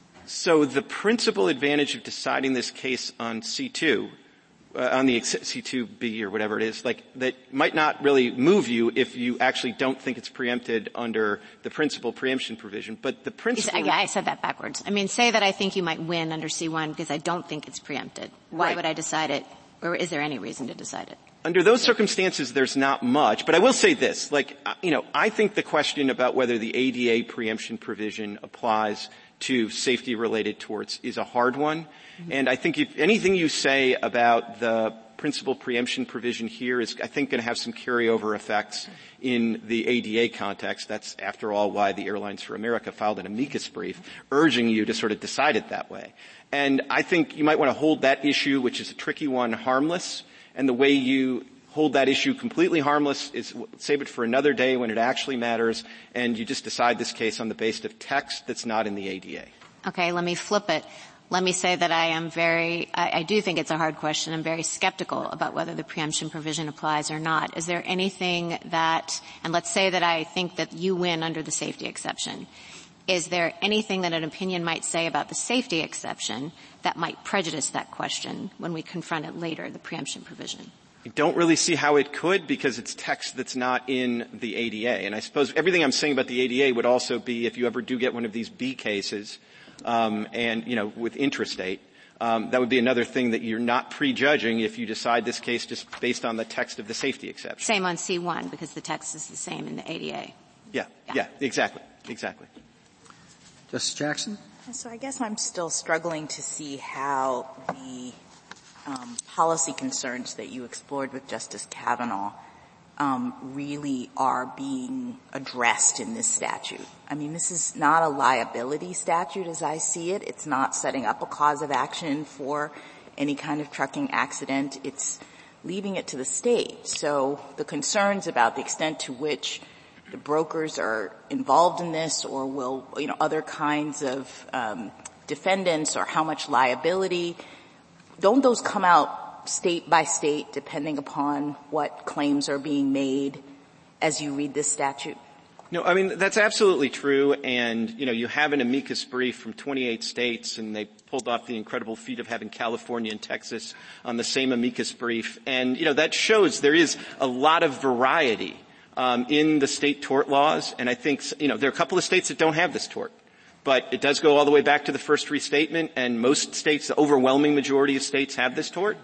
S2: So the principal advantage of deciding this case on C two, uh, on the C two B or whatever it is, like that might not really move you if you actually don't think it's preempted under the principal preemption provision. But the principal.
S9: Yeah, I said that backwards. I mean, say that I think you might win under C one because I don't think it's preempted. Why
S2: right.
S9: would I decide it? Or is there any reason to decide it?
S2: Under those circumstances, there's not much. But I will say this, like, you know, I think the question about whether the A D A preemption provision applies to safety-related torts is a hard one. Mm-hmm. And I think if anything you say about the principal preemption provision here is, I think, going to have some carryover effects in the A D A context. That's, after all, why the Airlines for America filed an amicus brief urging you to sort of decide it that way. And I think you might want to hold that issue, which is a tricky one, harmless. And the way you hold that issue completely harmless is save it for another day when it actually matters, and you just decide this case on the basis of text that's not in the A D A.
S9: Okay, let me flip it. Let me say that I am very, I, I do think it's a hard question. I'm very skeptical about whether the preemption provision applies or not. Is there anything that, and let's say that I think that you win under the safety exception. Is there anything that an opinion might say about the safety exception that might prejudice that question when we confront it later, the preemption provision?
S2: I don't really see how it could because it's text that's not in the A D A. And I suppose everything I'm saying about the A D A would also be if you ever do get one of these B cases, um, and, you know, with intrastate, Um, that would be another thing that you're not prejudging if you decide this case just based on the text of the safety exception.
S9: Same on C one, because the text is the same in the A D A.
S2: Yeah, yeah, yeah exactly, exactly.
S1: Justice Jackson?
S6: So I guess I'm still struggling to see how the um, policy concerns that you explored with Justice Kavanaugh um, really are being addressed in this statute. I mean, this is not a liability statute as I see it. It's not setting up a cause of action for any kind of trucking accident. It's leaving it to the state. So the concerns about the extent to which the brokers are involved in this or will, you know, other kinds of um, defendants or how much liability, don't those come out state by state depending upon what claims are being made as you read this statute?
S2: No, I mean, that's absolutely true. And, you know, you have an amicus brief from twenty-eight states, and they pulled off the incredible feat of having California and Texas on the same amicus brief. And, you know, that shows there is a lot of variety um, in the state tort laws. And I think, you know, there are a couple of states that don't have this tort. But it does go all the way back to the first restatement, and most states, the overwhelming majority of states have this tort.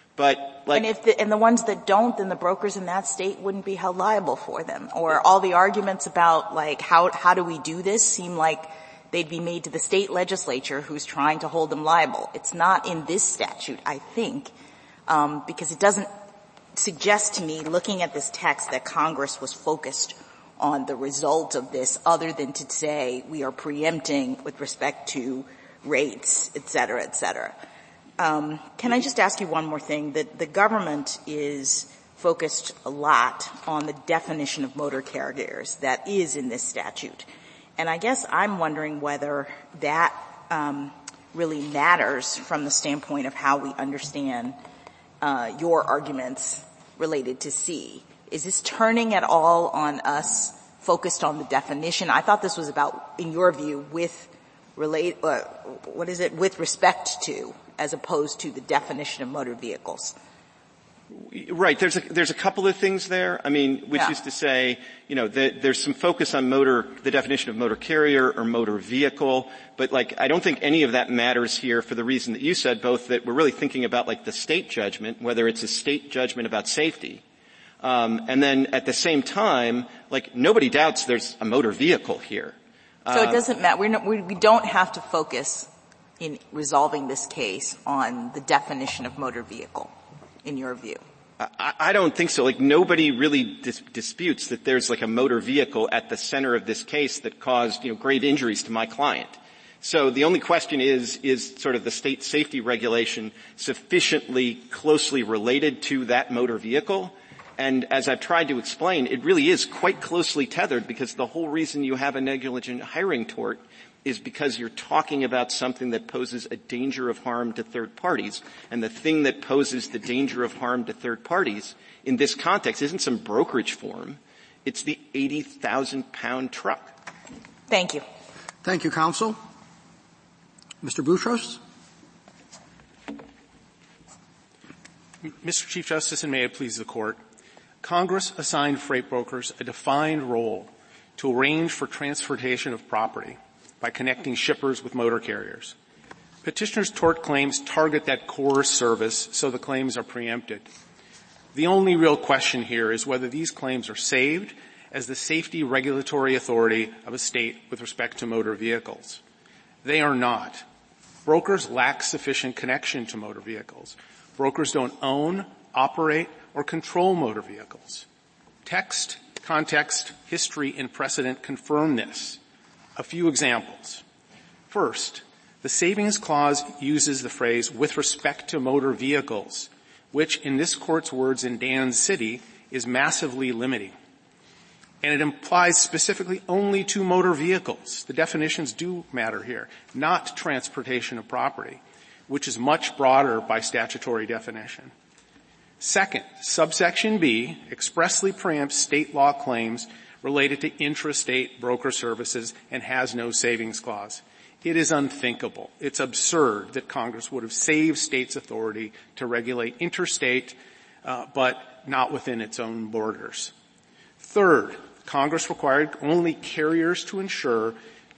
S2: But like,
S6: and if the, and the ones that don't, then the brokers in that state wouldn't be held liable for them. Or all the arguments about like how how do we do this seem like they'd be made to the state legislature who's trying to hold them liable. It's not in this statute, I think, um, because it doesn't suggest to me, looking at this text, that Congress was focused on the result of this, other than to say we are preempting with respect to rates, et cetera, et cetera. Um, can I just ask you one more thing? That the government is focused a lot on the definition of motor carriers that is in this statute. And I guess I'm wondering whether that um, really matters from the standpoint of how we understand uh, your arguments related to C. Is this turning at all on us focused on the definition? I thought this was about, in your view, with relate, uh, what is it, with respect to, as opposed to the definition of motor vehicles.
S2: Right. There's a, there's a couple of things there. I mean, which
S6: yeah.
S2: is to say, you know, the, there's some focus on motor, the definition of motor carrier or motor vehicle, but like, I don't think any of that matters here for the reason that you said, both that we're really thinking about like the state judgment, whether it's a state judgment about safety. Um, and then at the same time, like, nobody doubts there's a motor vehicle here.
S6: So uh, it doesn't matter. We're not, we, we don't have to focus in resolving this case on the definition of motor vehicle, in your view?
S2: I, I don't think so. Like, nobody really dis- disputes that there's like a motor vehicle at the center of this case that caused, you know, grave injuries to my client. So the only question is, is sort of the state safety regulation sufficiently closely related to that motor vehicle? And as I've tried to explain, it really is quite closely tethered, because the whole reason you have a negligent hiring tort is because you're talking about something that poses a danger of harm to third parties. And the thing that poses the danger of harm to third parties in this context isn't some brokerage form. It's the eighty thousand pound truck.
S6: Thank you.
S1: Thank you, counsel. Mister Boutros?
S10: Mister Chief Justice, and may it please the Court, Congress assigned freight brokers a defined role to arrange for transportation of property by connecting shippers with motor carriers. Petitioners' tort claims target that core service, so the claims are preempted. The only real question here is whether these claims are saved as the safety regulatory authority of a state with respect to motor vehicles. They are not. Brokers lack sufficient connection to motor vehicles. Brokers don't own, operate, or control motor vehicles. Text, context, history, and precedent confirm this. A few examples. First, the Savings Clause uses the phrase "with respect to motor vehicles," which, in this Court's words in Dan City, is massively limiting. And it applies specifically only to motor vehicles. The definitions do matter here, not transportation of property, which is much broader by statutory definition. Second, subsection B expressly preempts state law claims related to intrastate broker services and has no savings clause. It is unthinkable. It's absurd that Congress would have saved states' authority to regulate interstate, uh, but not within its own borders. Third, Congress required only carriers to insure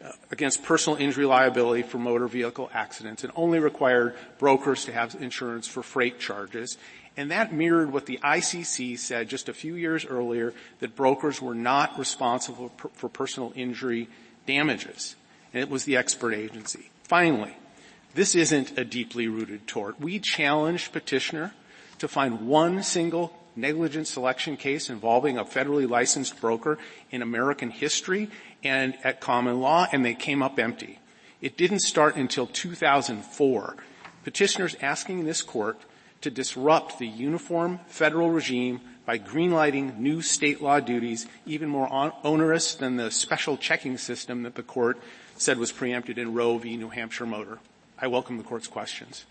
S10: uh, against personal injury liability for motor vehicle accidents and only required brokers to have insurance for freight charges. And that mirrored what the I C C said just a few years earlier, that brokers were not responsible per, for personal injury damages. And it was the expert agency. Finally, this isn't a deeply rooted tort. We challenged petitioner to find one single negligent selection case involving a federally licensed broker in American history and at common law, and they came up empty. It didn't start until two thousand four. Petitioners asking this court to disrupt the uniform federal regime by greenlighting new state law duties even more on- onerous than the special checking system that the court said was preempted in Roe v. New Hampshire Motor. I welcome the court's questions.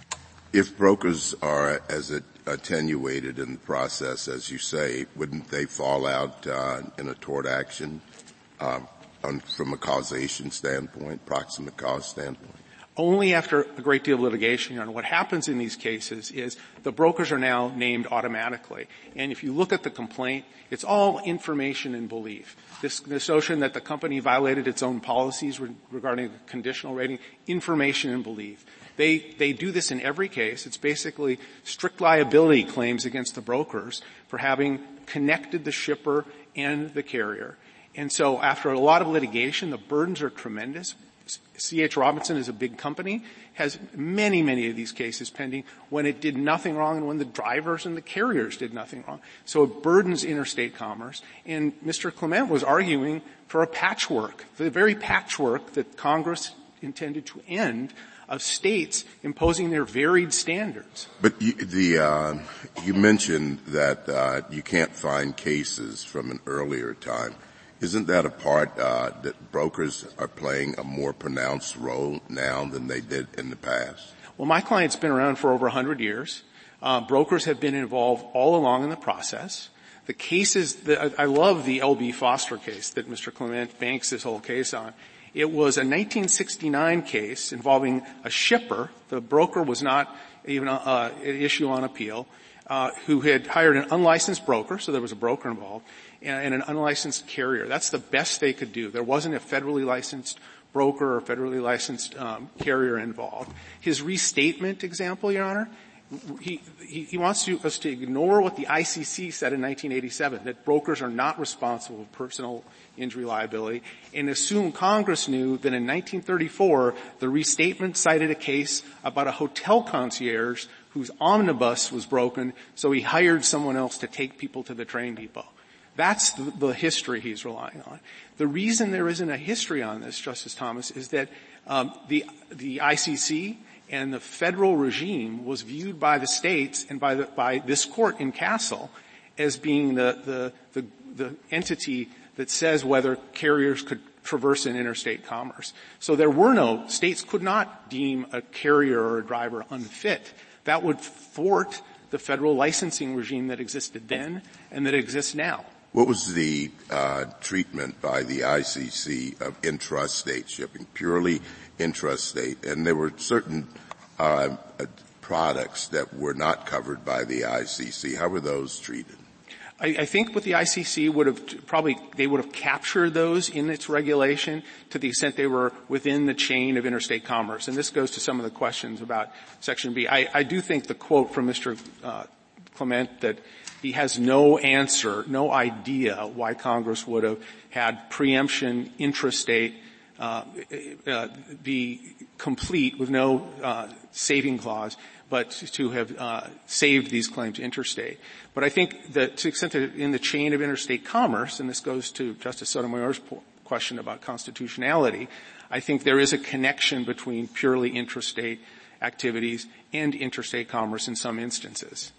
S3: If brokers are as attenuated in the process as you say, wouldn't they fall out uh, in a tort action um, on, from a causation standpoint, proximate cause standpoint?
S10: Only after a great deal of litigation, Your Honor. What happens in these cases is the brokers are now named automatically. And if you look at the complaint, it's all information and belief. This, this notion that the company violated its own policies re- regarding conditional rating, information and belief. They, they do this in every case. It's basically strict liability claims against the brokers for having connected the shipper and the carrier. And so after a lot of litigation, the burdens are tremendous. C H. Robinson is a big company, has many, many of these cases pending when it did nothing wrong and when the drivers and the carriers did nothing wrong. So it burdens interstate commerce. And Mister Clement was arguing for a patchwork, the very patchwork that Congress intended to end, of states imposing their varied standards.
S3: But you, the, uh, you mentioned that uh, you can't find cases from an earlier time. Isn't that a part uh, that brokers are playing a more pronounced role now than they did in the past?
S10: Well, my client's been around for over one hundred years. Uh, brokers have been involved all along in the process. The cases that, I love the L B. Foster case that Mister Clement banks this whole case on. It was a nineteen sixty-nine case involving a shipper. The broker was not even uh, an issue on appeal, uh, who had hired an unlicensed broker, so there was a broker involved, and an unlicensed carrier. That's the best they could do. There wasn't a federally licensed broker or federally licensed um, carrier involved. His restatement example, Your Honor, he, he, he wants to, us to ignore what the I C C said in nineteen eighty-seven, that brokers are not responsible for personal injury liability, and assume Congress knew that in nineteen thirty-four, the restatement cited a case about a hotel concierge whose omnibus was broken, so he hired someone else to take people to the train depot. That's the, the history he's relying on. The reason there isn't a history on this, Justice Thomas, is that um, the the I C C and the federal regime was viewed by the states and by the, by this court in Castle as being the the the, the entity that says whether carriers could traverse in interstate commerce. So there were no, states could not deem a carrier or a driver unfit. That would thwart the federal licensing regime that existed then and that exists now.
S3: What was the uh, treatment by the I C C of intrastate shipping, purely intrastate? And there were certain uh, products that were not covered by the I C C. How were those treated?
S10: I, I think what the I C C would have probably, they would have captured those in its regulation to the extent they were within the chain of interstate commerce. And this goes to some of the questions about Section B. I, I do think the quote from Mister Uh, Clement that he has no answer, no idea why Congress would have had preemption intrastate uh, uh, be complete with no uh, saving clause, but to have uh, saved these claims interstate. But I think that to the extent that in the chain of interstate commerce, and this goes to Justice Sotomayor's question about constitutionality, I think there is a connection between purely intrastate activities and interstate commerce in some instances.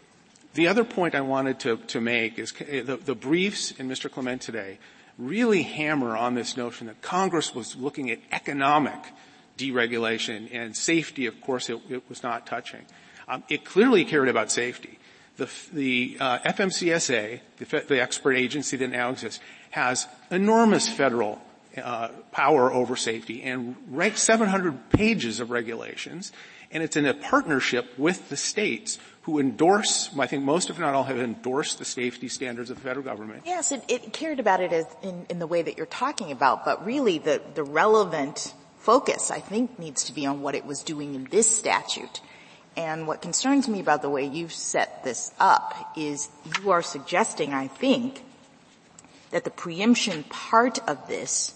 S10: The other point I wanted to, to make is the, the briefs in Mister Clement today really hammer on this notion that Congress was looking at economic deregulation and safety. Of course, it, it was not touching. Um, it clearly cared about safety. The, the uh, F M C S A, the, the expert agency that now exists, has enormous federal uh, power over safety and seven hundred pages of regulations, and it's in a partnership with the states who endorse, I think most if not all have endorsed the safety standards of the federal government.
S6: Yes, it, it cared about it as in, in the way that you're talking about, but really the, the relevant focus, I think, needs to be on what it was doing in this statute. And what concerns me about the way you've set this up is you are suggesting, I think, that the preemption part of this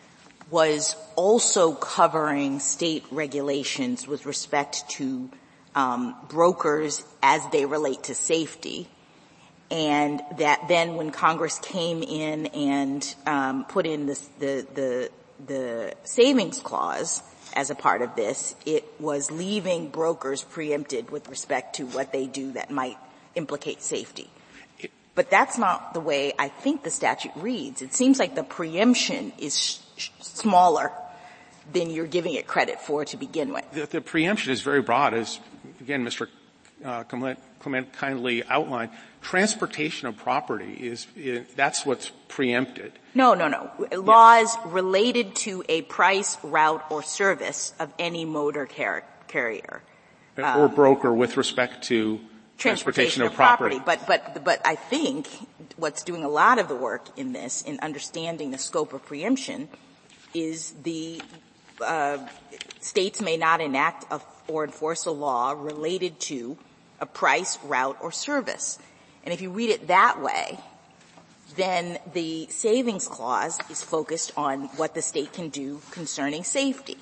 S6: was also covering state regulations with respect to um, brokers as they relate to safety, and that then when Congress came in and um, put in this, the the the savings clause as a part of this, it was leaving brokers preempted with respect to what they do that might implicate safety. But that's not the way I think the statute reads. It seems like the preemption is sh- sh- smaller than you're giving it credit for to begin with.
S10: The, the preemption is very broad, as, again, Mister Uh, Clement, Clement kindly outlined. Transportation of property is, is that's what's preempted.
S6: No, no, no. Laws yes. related to a price, route, or service of any motor car- carrier.
S10: Or
S6: um,
S10: broker with respect to transportation, transportation of, of property.
S6: property. But, but, but I think what's doing a lot of the work in this, in understanding the scope of preemption, is the uh, states may not enact a, or enforce a law related to a price, route, or service. And if you read it that way, then the savings clause is focused on what the state can do concerning safety.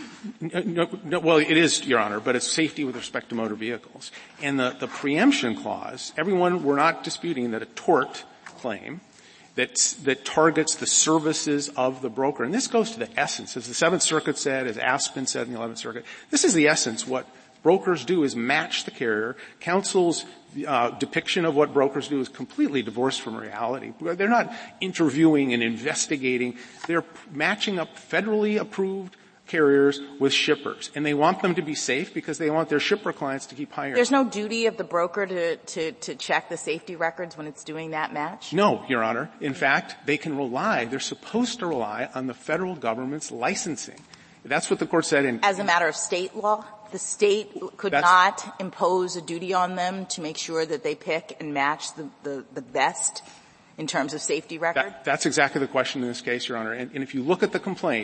S10: No, no, no, well, it is, Your Honor, but it's safety with respect to motor vehicles. And the, the preemption clause, everyone, we're not disputing that a tort claim That, that targets the services of the broker. And this goes to the essence, as the Seventh Circuit said, as Aspen said in the Eleventh Circuit. This is the essence. What brokers do is match the carrier. Counsel's uh, depiction of what brokers do is completely divorced from reality. They're not interviewing and investigating. They're matching up federally approved carriers with shippers, and they want them to be safe because they want their shipper clients to keep hiring.
S6: There's no duty of the broker to, to, to check the safety records when it's doing that match?
S10: No, Your Honor. In fact, they can rely, they're supposed to rely on the federal government's licensing. That's what the court said in—
S6: As a matter of state law? The state could not impose a duty on them to make sure that they pick and match the, the, the best in terms of safety record?
S10: That, that's exactly the question in this case, Your Honor. And, and if you look at the complaint,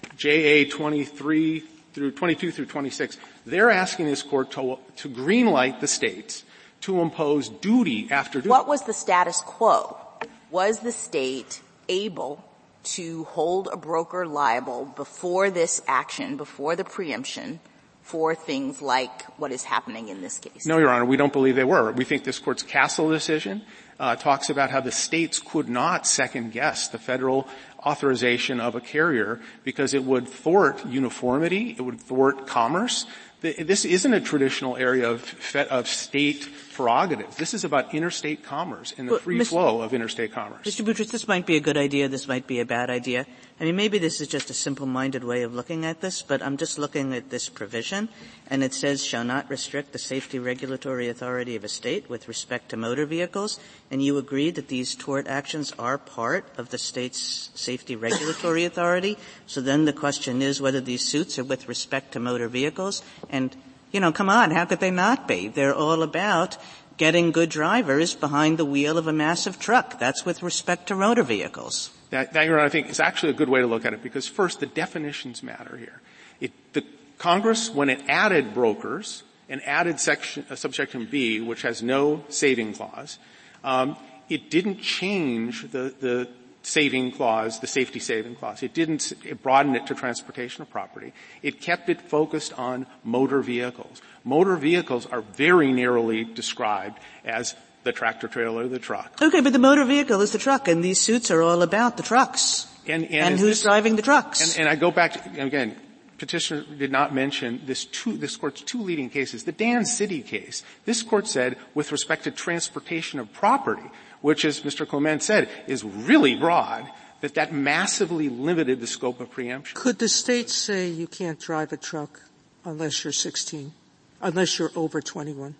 S10: J A twenty-three through twenty-two through twenty-six, they're asking this court to, to greenlight the states to impose duty after duty.
S6: What was the status quo? Was the state able to hold a broker liable before this action, before the preemption, for things like what is happening in this case?
S10: No, Your Honor, we don't believe they were. We think this court's Castle decision uh, talks about how the states could not second-guess the federal authorization of a carrier because it would thwart uniformity, it would thwart commerce. This isn't a traditional area of, of state prerogatives. This is about interstate commerce and the free
S5: Mister
S10: flow of interstate commerce.
S5: Mister Boutrous, this might be a good idea, this might be a bad idea. I mean, maybe this is just a simple-minded way of looking at this, but I'm just looking at this provision, and it says, shall not restrict the safety regulatory authority of a state with respect to motor vehicles, and you agree that these tort actions are part of the state's safety regulatory authority. So then the question is whether these suits are with respect to motor vehicles. And, you know, come on, how could they not be? They're all about getting good drivers behind the wheel of a massive truck. That's with respect to motor vehicles.
S10: That, that, Your Honor, I think is actually a good way to look at it because first, the definitions matter here. It, the Congress, when it added brokers and added section, uh, subsection B, which has no saving clause, um, it didn't change the, the saving clause, the safety saving clause. It didn't it broaden it to transportation of property. It kept it focused on motor vehicles. Motor vehicles are very narrowly described as the tractor trailer, the truck.
S5: Okay, but the motor vehicle is the truck, and these suits are all about the trucks.
S10: And, and,
S5: and who's
S10: this, driving
S5: the trucks?
S10: And, and I go back to, again, Petitioner did not mention this two, this court's two leading cases. The Dan City case, this court said, with respect to transportation of property, which, as Mister Clement said, is really broad, that that massively limited the scope of preemption.
S8: Could the state say you can't drive a truck unless you're sixteen, unless you're over twenty-one?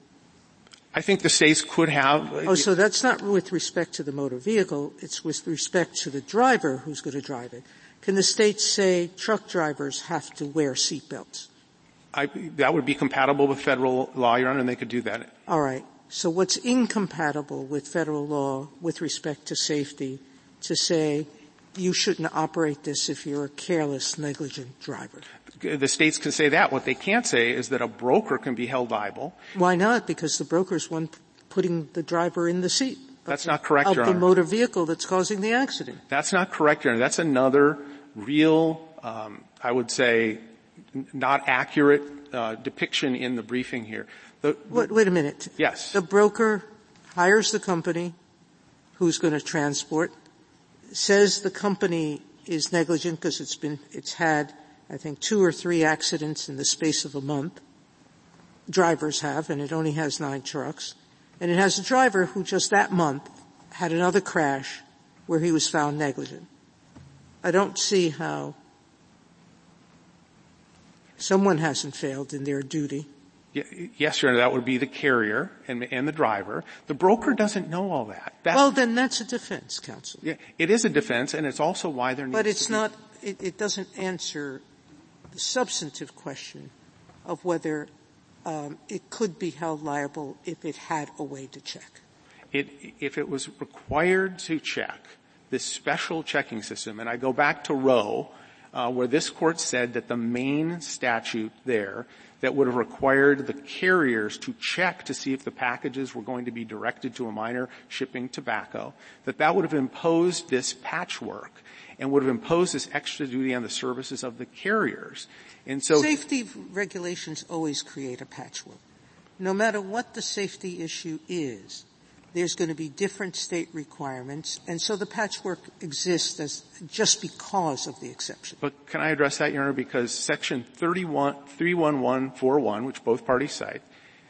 S10: I think the states could have.
S8: Oh, so that's not with respect to the motor vehicle. It's with respect to the driver who's going to drive it. Can the states say truck drivers have to wear seat belts?
S10: I, that would be compatible with federal law, Your Honor, and they could do that.
S8: All right. So what's incompatible with federal law with respect to safety to say you shouldn't operate this if you're a careless, negligent driver?
S10: The states can say that. What they can't say is that a broker can be held liable.
S8: Why not? Because the broker's one putting the driver in the seat.
S10: That's not correct,
S8: of
S10: Your
S8: the
S10: Honor.
S8: motor vehicle that's causing the accident.
S10: That's not correct, Your Honor. That's another real, um, I would say, not accurate uh, depiction in the briefing here. The,
S8: wait, wait a minute.
S10: Yes.
S8: The broker hires the company who's going to transport, says the company is negligent because it's been, it's had, I think, two or three accidents in the space of a month. Drivers have, and it only has nine trucks. And it has a driver who just that month had another crash where he was found negligent. I don't see how someone hasn't failed in their duty.
S10: Yes, Your Honor, that would be the carrier and, and the driver. The broker doesn't know all that. That's,
S8: well, then that's a defense, counsel.
S10: Yeah, it is a defense, and it's also why there needs
S8: But it's
S10: to be
S8: not, it, it doesn't answer the substantive question of whether um, it could be held liable if it had a way to check.
S10: It, if it was required to check this special checking system, and I go back to Roe, uh, where this court said that the main statute there that would have required the carriers to check to see if the packages were going to be directed to a minor shipping tobacco, that that would have imposed this patchwork and would have imposed this extra duty on the services of the carriers. And so
S8: safety regulations always create a patchwork. No matter what the safety issue is, there's going to be different state requirements, and so the patchwork exists as just because of the exception.
S10: But can I address that, Your Honor? Because Section thirty-one, three one one forty-one, which both parties cite,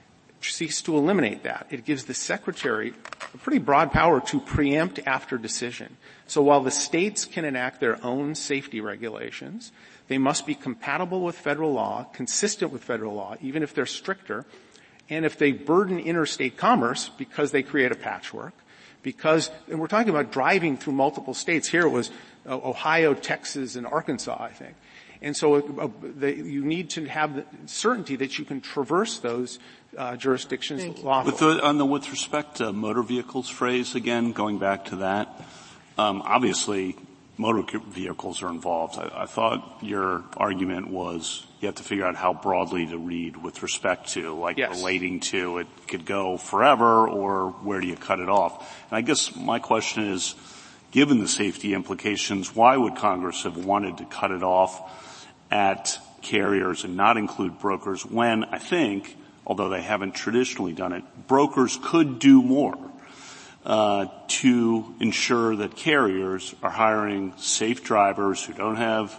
S10: seeks to eliminate that. It gives the Secretary a pretty broad power to preempt after decision. So while the states can enact their own safety regulations, they must be compatible with federal law, consistent with federal law, even if they're stricter. And if they burden interstate commerce because they create a patchwork, because, and we're talking about driving through multiple states. Here it was uh, Ohio, Texas, and Arkansas, I think. And so uh, the, you need to have the certainty that you can traverse those uh, jurisdictions lawfully.
S4: With the, on the with respect to motor vehicles phrase, again, going back to that, um, obviously motor vehicles are involved. I, I thought your argument was you have to figure out how broadly to read with respect to, like
S10: yes.
S4: relating to, it could go forever, or where do you cut it off? And I guess my question is, given the safety implications, why would Congress have wanted to cut it off at carriers and not include brokers when I think, although they haven't traditionally done it, brokers could do more uh to ensure that carriers are hiring safe drivers who don't have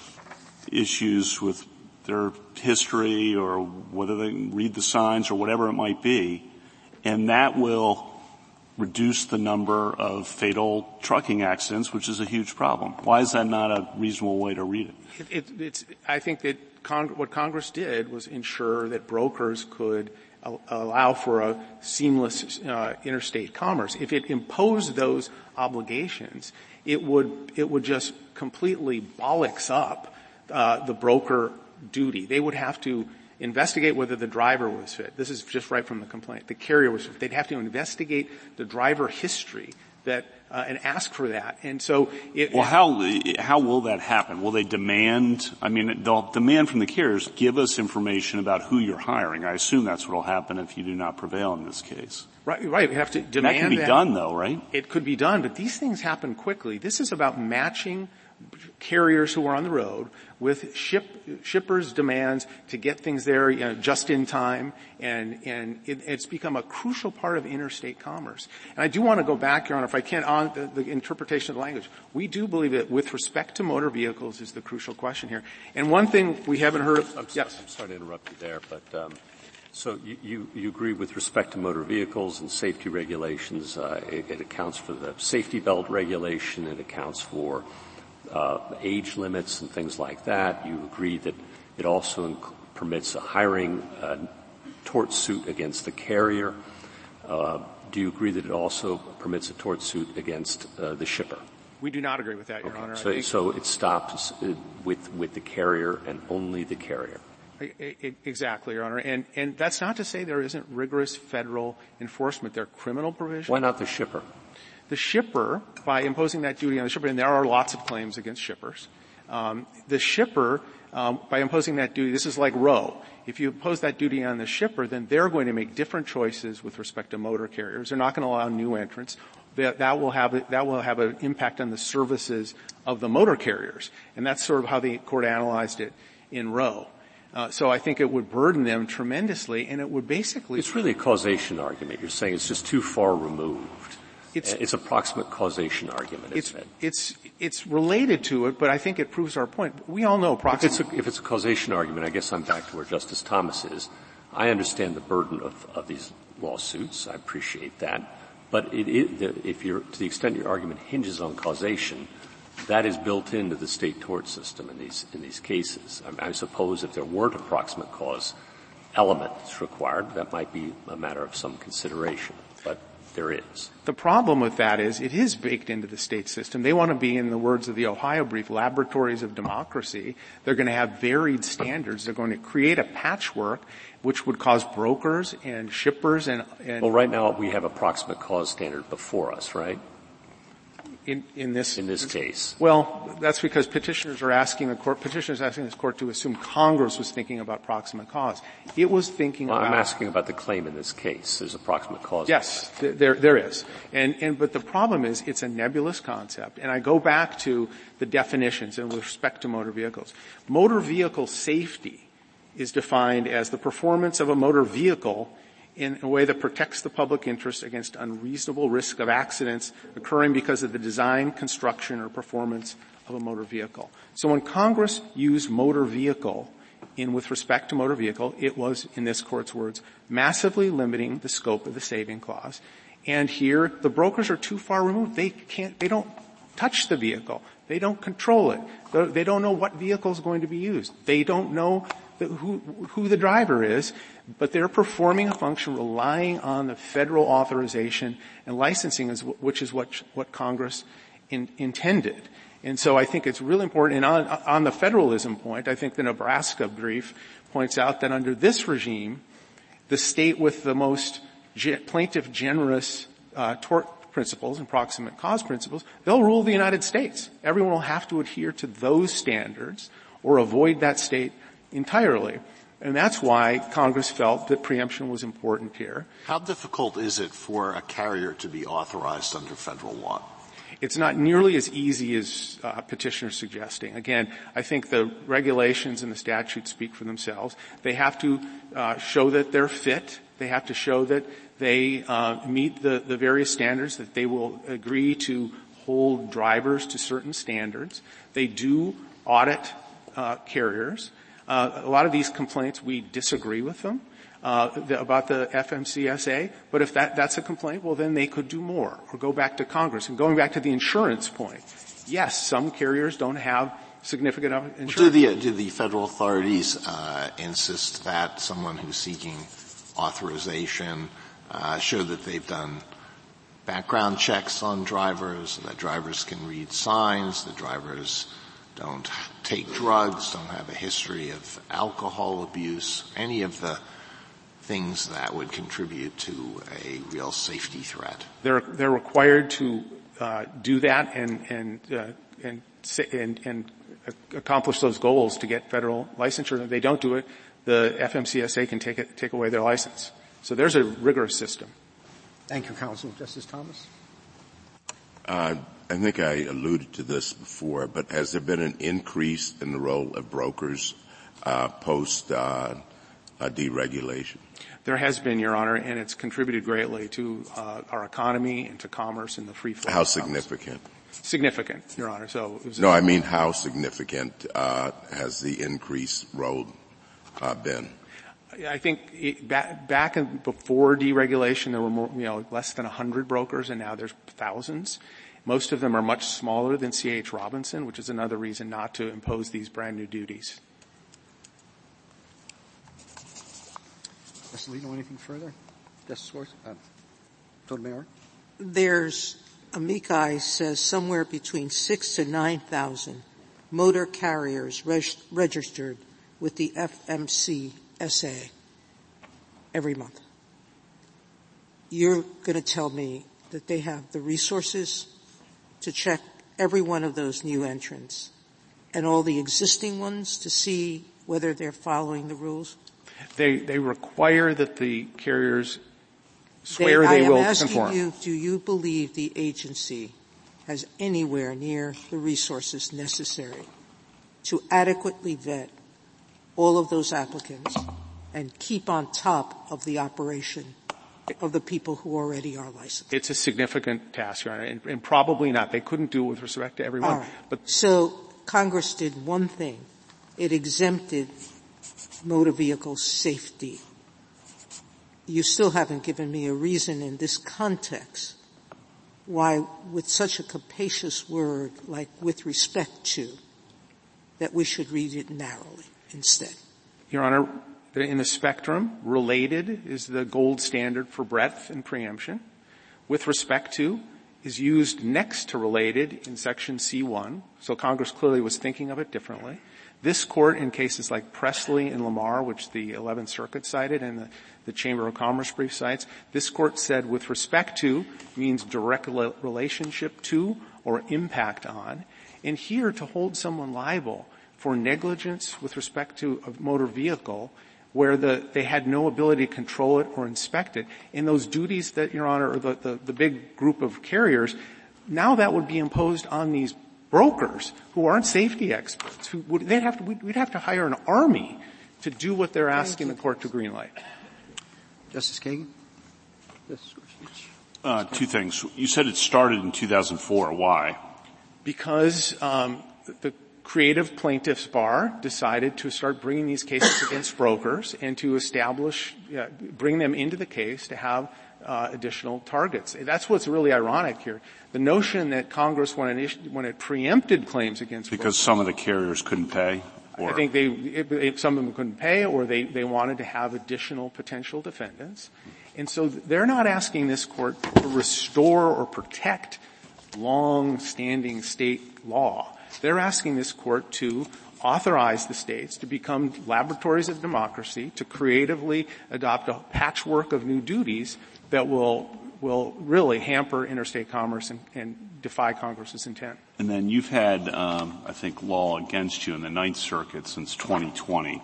S4: issues with their history or whether they can read the signs or whatever it might be, and that will reduce the number of fatal trucking accidents, which is a huge problem. Why is that not a reasonable way to read it?
S10: it, it it's, I think that Cong- what Congress did was ensure that brokers could allow for a seamless uh, interstate commerce. If it imposed those obligations, it would it would just completely bollocks up uh, the broker duty. They would have to investigate whether the driver was fit. This is just right from the complaint. The carrier was fit. They'd have to investigate the driver history that uh, and ask for that. And so it,
S4: well, how how will that happen? Will they demand? I mean, they'll demand from the carriers, give us information about who you're hiring. I assume that's what will happen if you do not prevail in this case.
S10: Right, right. We have to demand
S4: that can be
S10: that.
S4: done, though, right?
S10: It could be done, but these things happen quickly. This is about matching carriers who are on the road with ship, shippers' demands to get things there, you know, just in time, and and it, it's become a crucial part of interstate commerce. And I do want to go back, Your Honor, if I can, on the, the interpretation of the language. We do believe that with respect to motor vehicles is the crucial question here. And one thing we haven't heard of,
S11: I'm,
S10: yes.
S11: I'm sorry to interrupt you there, but um, so you, you, you agree with respect to motor vehicles and safety regulations. Uh, it, it accounts for the safety belt regulation. It accounts for Uh, age limits and things like that. You agree that it also inc- permits a hiring uh, tort suit against the carrier. Uh, do you agree that it also permits a tort suit against uh, the shipper?
S10: We do not agree with that, Your
S11: okay.
S10: Honor.
S11: So,
S10: I think
S11: so it stops uh, with with the carrier and only the carrier.
S10: I, I, exactly, Your Honor. And, and that's not to say there isn't rigorous federal enforcement. There are criminal provisions.
S11: Why not the shipper?
S10: The shipper, by imposing that duty on the shipper, and there are lots of claims against shippers, um, the shipper, um, by imposing that duty, this is like Roe. If you impose that duty on the shipper, then they're going to make different choices with respect to motor carriers. They're not going to allow new entrants. That, that will have a, that will have an impact on the services of the motor carriers, and that's sort of how the court analyzed it in Roe. Uh, so I think it would burden them tremendously, and it would basically.
S11: It's really a causation argument. You're saying it's just too far removed. It's, it's a proximate causation argument, isn't it?
S10: It's, it's related to it, but I think it proves our point. We all know proximate.
S11: If it's a, if it's a causation argument, I guess I'm back to where Justice Thomas is. I understand the burden of, of these lawsuits. I appreciate that. But it, it, if you're, to the extent your argument hinges on causation, that is built into the state tort system in these, in these cases. I, I suppose if there weren't a proximate cause element that's required, that might be a matter of some consideration. But there is.
S10: The problem with that is it is baked into the state system. They want to be, in the words of the Ohio brief, laboratories of democracy. They're going to have varied standards. They're going to create a patchwork which would cause brokers and shippers and, and
S11: well, right now we have a proximate cause standard before us, right?
S10: In, in this
S11: in this case.
S10: Well, that's because petitioners are asking the court. Petitioners are asking this court to assume Congress was thinking about proximate cause. It was thinking
S11: well,
S10: about.
S11: I'm asking about the claim in this case. There's a proximate cause.
S10: Yes, th- there there is, and and but the problem is it's a nebulous concept. And I go back to the definitions and with respect to motor vehicles. Motor vehicle safety is defined as the performance of a motor vehicle in a way that protects the public interest against unreasonable risk of accidents occurring because of the design, construction, or performance of a motor vehicle. So when Congress used motor vehicle in with respect to motor vehicle, it was, in this court's words, massively limiting the scope of the saving clause. And here, the brokers are too far removed. They can't, they don't touch the vehicle. They don't control it. They don't know what vehicle is going to be used. They don't know the, who, who the driver is, but they're performing a function relying on the federal authorization and licensing, is, which is what, what Congress in, intended. And so I think it's really important. And on, on the federalism point, I think the Nebraska brief points out that under this regime, the state with the most ge- plaintiff-generous uh, tort principles and proximate cause principles, they'll rule the United States. Everyone will have to adhere to those standards or avoid that state entirely. And that's why Congress felt that preemption was important here.
S7: How difficult is it for a carrier to be authorized under federal law?
S10: It's not nearly as easy as uh, petitioners suggesting. Again, I think the regulations and the statutes speak for themselves. They have to uh, show that they're fit. They have to show that they uh, meet the, the various standards, that they will agree to hold drivers to certain standards. They do audit uh, carriers. Uh, a lot of these complaints, we disagree with them uh, the, about the F M C S A. But if that, that's a complaint, well, then they could do more or go back to Congress. And going back to the insurance point, yes, some carriers don't have significant insurance.
S7: Do the, do the federal authorities uh, insist that someone who's seeking authorization uh, show that they've done background checks on drivers, that drivers can read signs, that drivers don't take drugs, don't have a history of alcohol abuse, any of the things that would contribute to a real safety threat?
S10: They're, they're required to uh, do that and, and, uh, and, and, and accomplish those goals to get federal licensure. If they don't do it, the F M C S A can take it, take away their license. So there's a rigorous system.
S1: Thank you, Counsel. Justice Thomas?
S3: Uh, I think I alluded to this before, but has there been an increase in the role of brokers uh, post uh, uh, deregulation?
S10: There has been, Your Honor, and it's contributed greatly to uh, our economy and to commerce and the free flow.
S3: How significant?
S10: Significant, Your Honor. So it was
S3: no, I mean how significant uh, has the increased role uh, been?
S10: I think it, back, back in, before deregulation, there were more, you know, less than a hundred brokers, and now there's thousands. Most of them are much smaller than C H. Robinson, which is another reason not to impose these brand new duties.
S1: Justice Alito, anything further? Justice Schwartz? Uh, Sotomayor?
S8: There's, Amici says somewhere between six to nine thousand motor carriers reg- registered with the F M C S A every month. You're going to tell me that they have the resources to check every one of those new entrants and all the existing ones to see whether they're following the rules?
S10: They, they require that the carriers swear they, they will conform. I am asking
S8: you, do you believe the agency has anywhere near the resources necessary to adequately vet all of those applicants and keep on top of the operation of the people who already are licensed?
S10: It's a significant task, Your Honor, and, and probably not. They couldn't do it with respect to everyone.
S8: All right.
S10: But
S8: so Congress did one thing. It exempted motor vehicle safety. You still haven't given me a reason in this context why, with such a capacious word like with respect to, that we should read it narrowly instead.
S10: Your Honor, in the spectrum, related is the gold standard for breadth and preemption. With respect to is used next to related in section C one, so Congress clearly was thinking of it differently. This court, in cases like Presley and Lamar, which the eleventh Circuit cited and the, the Chamber of Commerce brief cites, this court said with respect to means direct relationship to or impact on. And here, to hold someone liable for negligence with respect to a motor vehicle where the, they had no ability to control it or inspect it, and those duties that, Your Honor, or the, the, the big group of carriers, now that would be imposed on these brokers who aren't safety experts. Who would, they'd have to, we'd, we'd have to hire an army to do what they're asking the court to greenlight.
S1: Justice Kagan?
S4: Uh, two things. You said it started in two thousand four. Why?
S10: Because um, the creative plaintiffs bar decided to start bringing these cases against brokers and to establish, uh, bring them into the case to have uh, additional targets. That's what's really ironic here. The notion that Congress, when it, when it preempted claims against
S4: because
S10: brokers,
S4: some of the carriers couldn't pay. Or?
S10: I think they, it, it, some of them couldn't pay, or they, they wanted to have additional potential defendants. And so they're not asking this court to restore or protect long-standing state law. They're asking this court to authorize the states to become laboratories of democracy, to creatively adopt a patchwork of new duties that will will really hamper interstate commerce and, and defy Congress's intent.
S4: And then you've had, um, I think, law against you in the Ninth Circuit since twenty twenty.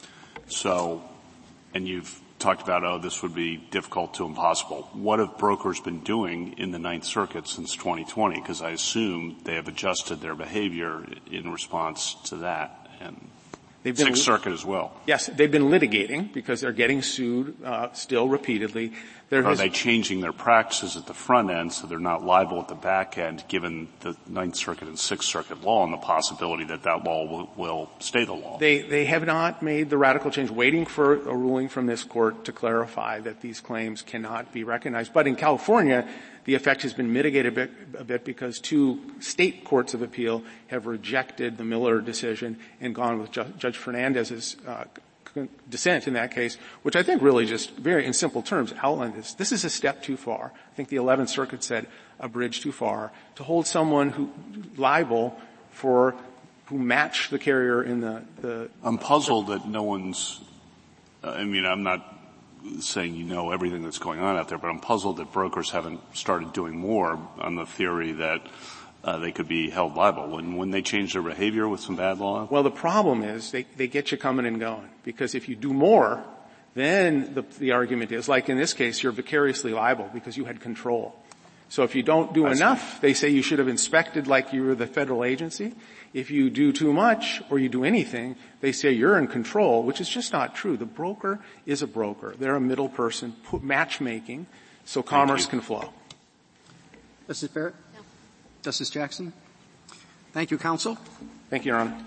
S4: So, and you've talked about, oh, this would be difficult to impossible. What have brokers been doing in the Ninth Circuit since twenty twenty? Because I assume they have adjusted their behavior in response to that. And
S10: They've been,
S4: Sixth Circuit as well.
S10: Yes, they've been litigating because they're getting sued uh, still repeatedly. There
S4: Are
S10: has,
S4: they changing their practices at the front end so they're not liable at the back end, given the Ninth Circuit and Sixth Circuit law and the possibility that that law will, will stay the law?
S10: They, they have not made the radical change, waiting for a ruling from this court to clarify that these claims cannot be recognized. But in California, the effect has been mitigated a bit, a bit because two state courts of appeal have rejected the Miller decision and gone with Ju- Judge Fernandez's uh, dissent in that case, which I think really just very in simple terms outlined this. This is a step too far. I think the eleventh Circuit said a bridge too far to hold someone who liable for who match the carrier in the, the
S4: I'm puzzled that no one's uh, I mean I'm not saying you know everything that's going on out there, but I'm puzzled that brokers haven't started doing more on the theory that Uh, they could be held liable. When, when they change their behavior with some bad law?
S10: Well, the problem is they, they get you coming and going. Because if you do more, then the, the argument is, like in this case, you're vicariously liable because you had control. So if you don't do
S4: That's
S10: enough,
S4: right.
S10: they say you should have inspected like you were the federal agency. If you do too much or you do anything, they say you're in control, which is just not true. The broker is a broker. They're a middle person, put matchmaking, so commerce can flow.
S1: Justice Barrett? Justice Jackson? Thank you, counsel.
S10: Thank you, Your Honor.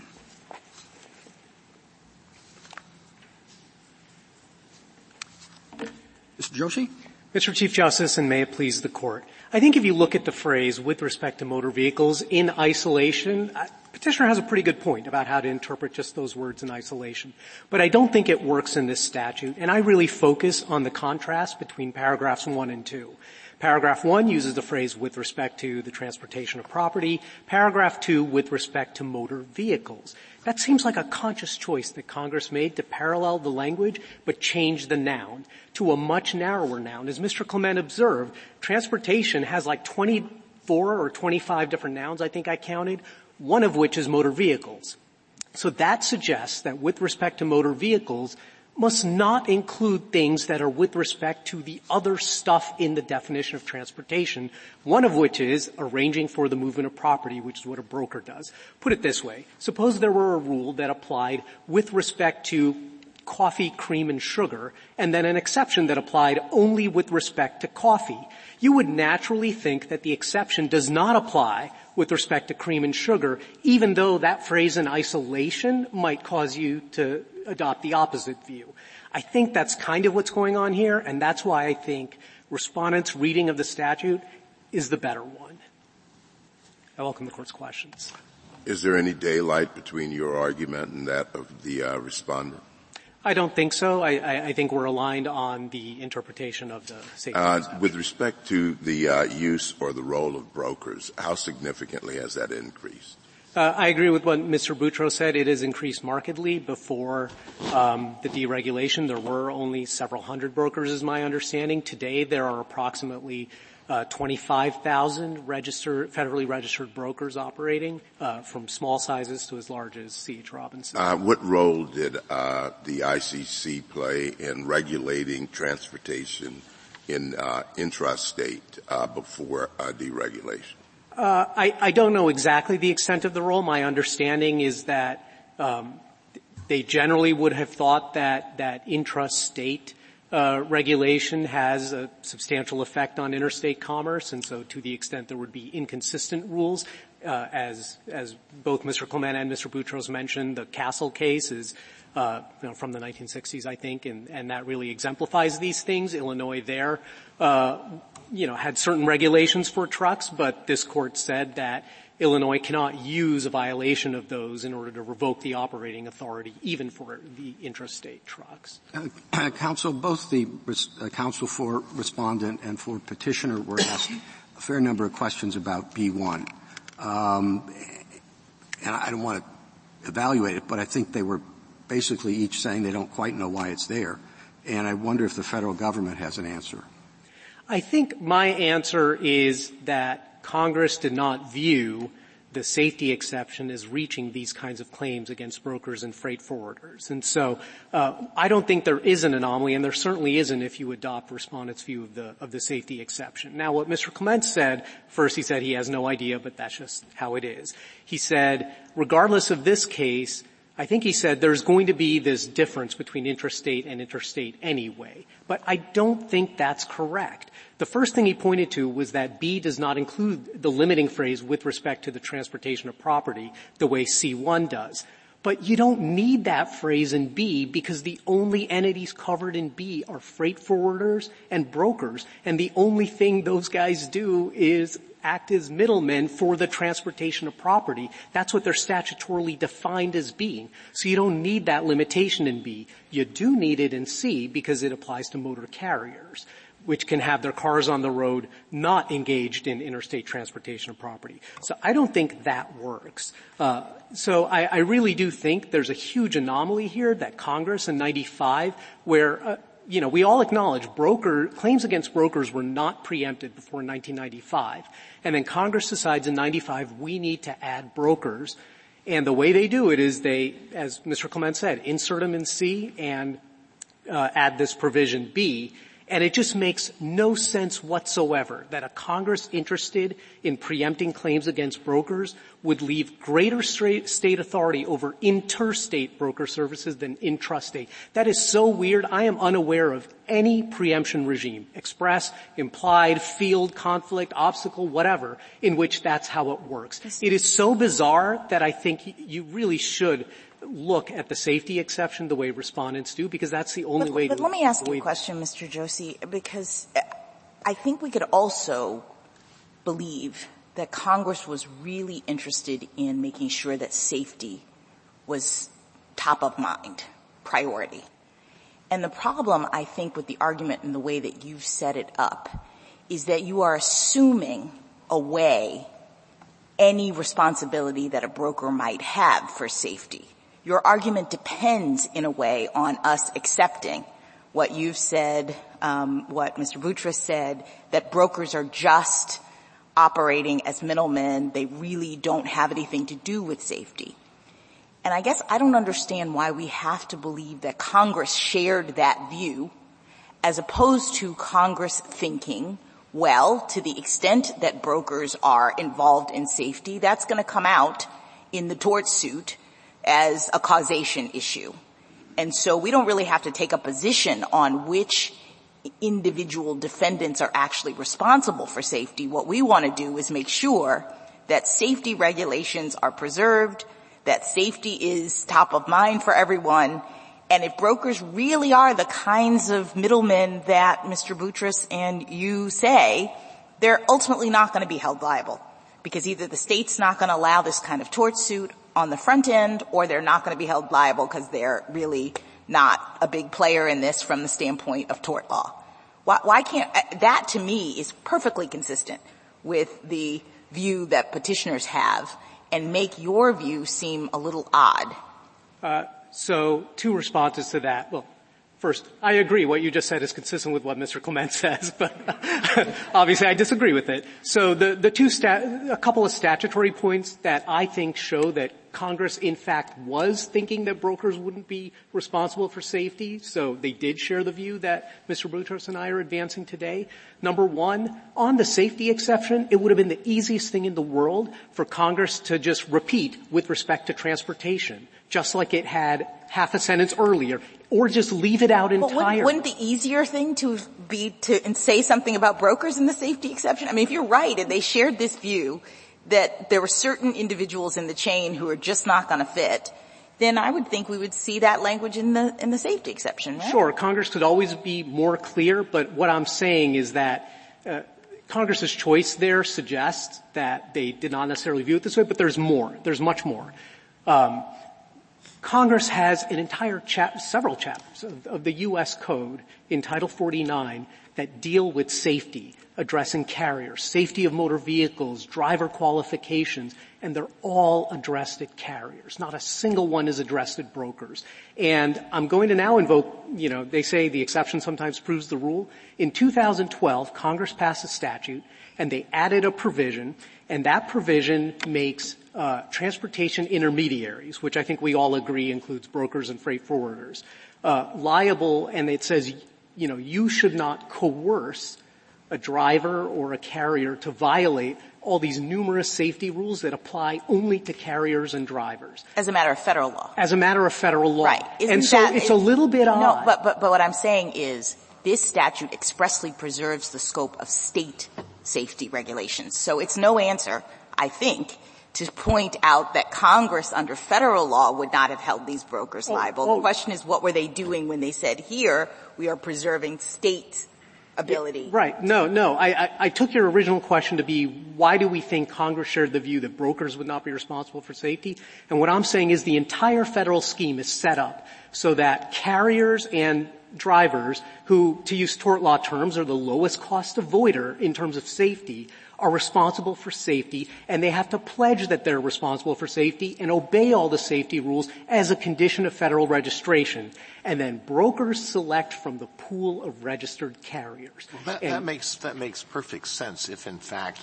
S1: Mister Joshi?
S12: Mister Chief Justice, and may it please the Court. I think if you look at the phrase with respect to motor vehicles in isolation, uh, Petitioner has a pretty good point about how to interpret just those words in isolation. But I don't think it works in this statute, and I really focus on the contrast between paragraphs one and two. Paragraph one uses the phrase with respect to the transportation of property. Paragraph two with respect to motor vehicles. That seems like a conscious choice that Congress made to parallel the language but change the noun to a much narrower noun. As Mister Clement observed, transportation has like twenty-four or twenty-five different nouns, I think I counted, one of which is motor vehicles. So that suggests that with respect to motor vehicles must not include things that are with respect to the other stuff in the definition of transportation, one of which is arranging for the movement of property, which is what a broker does. Put it this way. Suppose there were a rule that applied with respect to coffee, cream, and sugar, and then an exception that applied only with respect to coffee. You would naturally think that the exception does not apply with respect to cream and sugar, even though that phrase in isolation might cause you to adopt the opposite view. I think that's kind of what's going on here, and that's why I think respondents' reading of the statute is the better one. I welcome the Court's questions.
S3: Is there any daylight between your argument and that of the uh, respondent?
S12: I don't think so. I, I, I think we're aligned on the interpretation of the safety
S3: uh, with respect to the uh, use or the role of brokers, how significantly has that increased?
S12: Uh, I agree with what Mister Boutros said. It has increased markedly before um, the deregulation. There were only several hundred brokers, is my understanding. Today, there are approximately uh, twenty-five thousand registered, federally registered brokers operating, uh, from small sizes to as large as C H. Robinson.
S3: Uh, what role did uh, the I C C play in regulating transportation in uh, intrastate uh, before uh, deregulation?
S12: Uh, I, I don't know exactly the extent of the role. My understanding is that um, they generally would have thought that that intrastate uh, regulation has a substantial effect on interstate commerce, and so to the extent there would be inconsistent rules, uh, as as both Mister Clement and Mister Boutros mentioned, the Castle case is uh, you know, from the nineteen sixties, I think, and, and that really exemplifies these things. Illinois there. Uh, you know, had certain regulations for trucks, but this court said that Illinois cannot use a violation of those in order to revoke the operating authority, even for the intrastate trucks.
S1: Uh, counsel, both the uh, counsel for respondent and for petitioner were asked a fair number of questions about B one. Um, and I don't want to evaluate it, but I think they were basically each saying they don't quite know why it's there. And I wonder if the federal government has an answer.
S12: I think my answer is that Congress did not view the safety exception as reaching these kinds of claims against brokers and freight forwarders. And so uh, I don't think there is an anomaly, and there certainly isn't if you adopt respondents' view of the of the safety exception. Now, what Mister Clement said, first he said he has no idea, but that's just how it is. He said, regardless of this case, I think he said there's going to be this difference between intrastate and interstate anyway. But I don't think that's correct. The first thing he pointed to was that B does not include the limiting phrase with respect to the transportation of property the way C one does. But you don't need that phrase in B because the only entities covered in B are freight forwarders and brokers, and the only thing those guys do is act as middlemen for the transportation of property. That's what they're statutorily defined as being. So you don't need that limitation in B. You do need it in C because it applies to motor carriers, which can have their cars on the road not engaged in interstate transportation of property. So I don't think that works. Uh, so I, I really do think there's a huge anomaly here that Congress in ninety-five, where uh, you know, we all acknowledge broker, claims against brokers were not preempted before nineteen ninety-five. And then Congress decides in ninety-five we need to add brokers. And the way they do it is they, as Mister Clement said, insert them in C and uh, add this provision B. And it just makes no sense whatsoever that a Congress interested in preempting claims against brokers would leave greater state authority over interstate broker services than intrastate. That is so weird. I am unaware of any preemption regime, express, implied, field, conflict, obstacle, whatever, in which that's how it works. It is so bizarre that I think you really should look at the safety exception the way respondents do, because that's the only
S6: but, way
S12: but
S6: to But let me ask you a question, Mister Joshi, because I think we could also believe that Congress was really interested in making sure that safety was top of mind, priority. And the problem, I think, with the argument and the way that you've set it up is that you are assuming away any responsibility that a broker might have for safety. Your argument depends, in a way, on us accepting what you've said, um, what Mister Boutrous said, that brokers are just operating as middlemen. They really don't have anything to do with safety. And I guess I don't understand why we have to believe that Congress shared that view, as opposed to Congress thinking, well, to the extent that brokers are involved in safety, that's going to come out in the tort suit as a causation issue. And so we don't really have to take a position on which individual defendants are actually responsible for safety. What we want to do is make sure that safety regulations are preserved, that safety is top of mind for everyone, and if brokers really are the kinds of middlemen that Mister Boutrous and you say, they're ultimately not going to be held liable, because either the state's not going to allow this kind of tort suit on the front end, or they're not going to be held liable because they're really not a big player in this from the standpoint of tort law. Why, why can't – that to me is perfectly consistent with the view that petitioners have and make your view seem a little odd.
S12: Uh, so two responses to that. Well, first, I agree. What you just said is consistent with what Mister Clement says, but obviously I disagree with it. So the, the two stat, a couple of statutory points that I think show that Congress, in fact, was thinking that brokers wouldn't be responsible for safety. So they did share the view that Mister Boutrous and I are advancing today. Number one, on the safety exception, it would have been the easiest thing in the world for Congress to just repeat with respect to transportation, just like it had half a sentence earlier, or just leave it out entirely.
S6: But wouldn't, wouldn't the easier thing to be to and say something about brokers in the safety exception? I mean, if you're right and they shared this view that there were certain individuals in the chain who are just not going to fit, then I would think we would see that language in the in the safety exception, right?
S12: Sure, Congress could always be more clear, but what I'm saying is that uh, Congress's choice there suggests that they did not necessarily view it this way, but there's more. There's much more. Um, Congress has an entire chap, several chapters of, of the U S Code in Title forty-nine that deal with safety, addressing carriers, safety of motor vehicles, driver qualifications, and they're all addressed at carriers. Not a single one is addressed at brokers. And I'm going to now invoke, you know, they say the exception sometimes proves the rule. In two thousand twelve, Congress passed a statute, and they added a provision, and that provision makes uh transportation intermediaries, which I think we all agree includes brokers and freight forwarders, uh liable, and it says, you know, you should not coerce a driver or a carrier to violate all these numerous safety rules that apply only to carriers and drivers.
S6: As a matter of federal law.
S12: As a matter of federal law.
S6: Right. Isn't
S12: and so
S6: that,
S12: it's a little bit odd.
S6: No, but, but, but what I'm saying is this statute expressly preserves the scope of state safety regulations. So it's no answer, I think, to point out that Congress under federal law would not have held these brokers
S12: oh,
S6: liable.
S12: Oh.
S6: The question is, what were they doing when they said, here, we are preserving state ability?
S12: Yeah, right. No, no. I, I, I took your original question to be, why do we think Congress shared the view that brokers would not be responsible for safety? And what I'm saying is the entire federal scheme is set up so that carriers and drivers who, to use tort law terms, are the lowest cost avoider in terms of safety, are responsible for safety, and they have to pledge that they're responsible for safety and obey all the safety rules as a condition of federal registration. And then brokers select from the pool of registered carriers.
S7: Well, that,
S12: and,
S7: that makes that makes perfect sense if, in fact,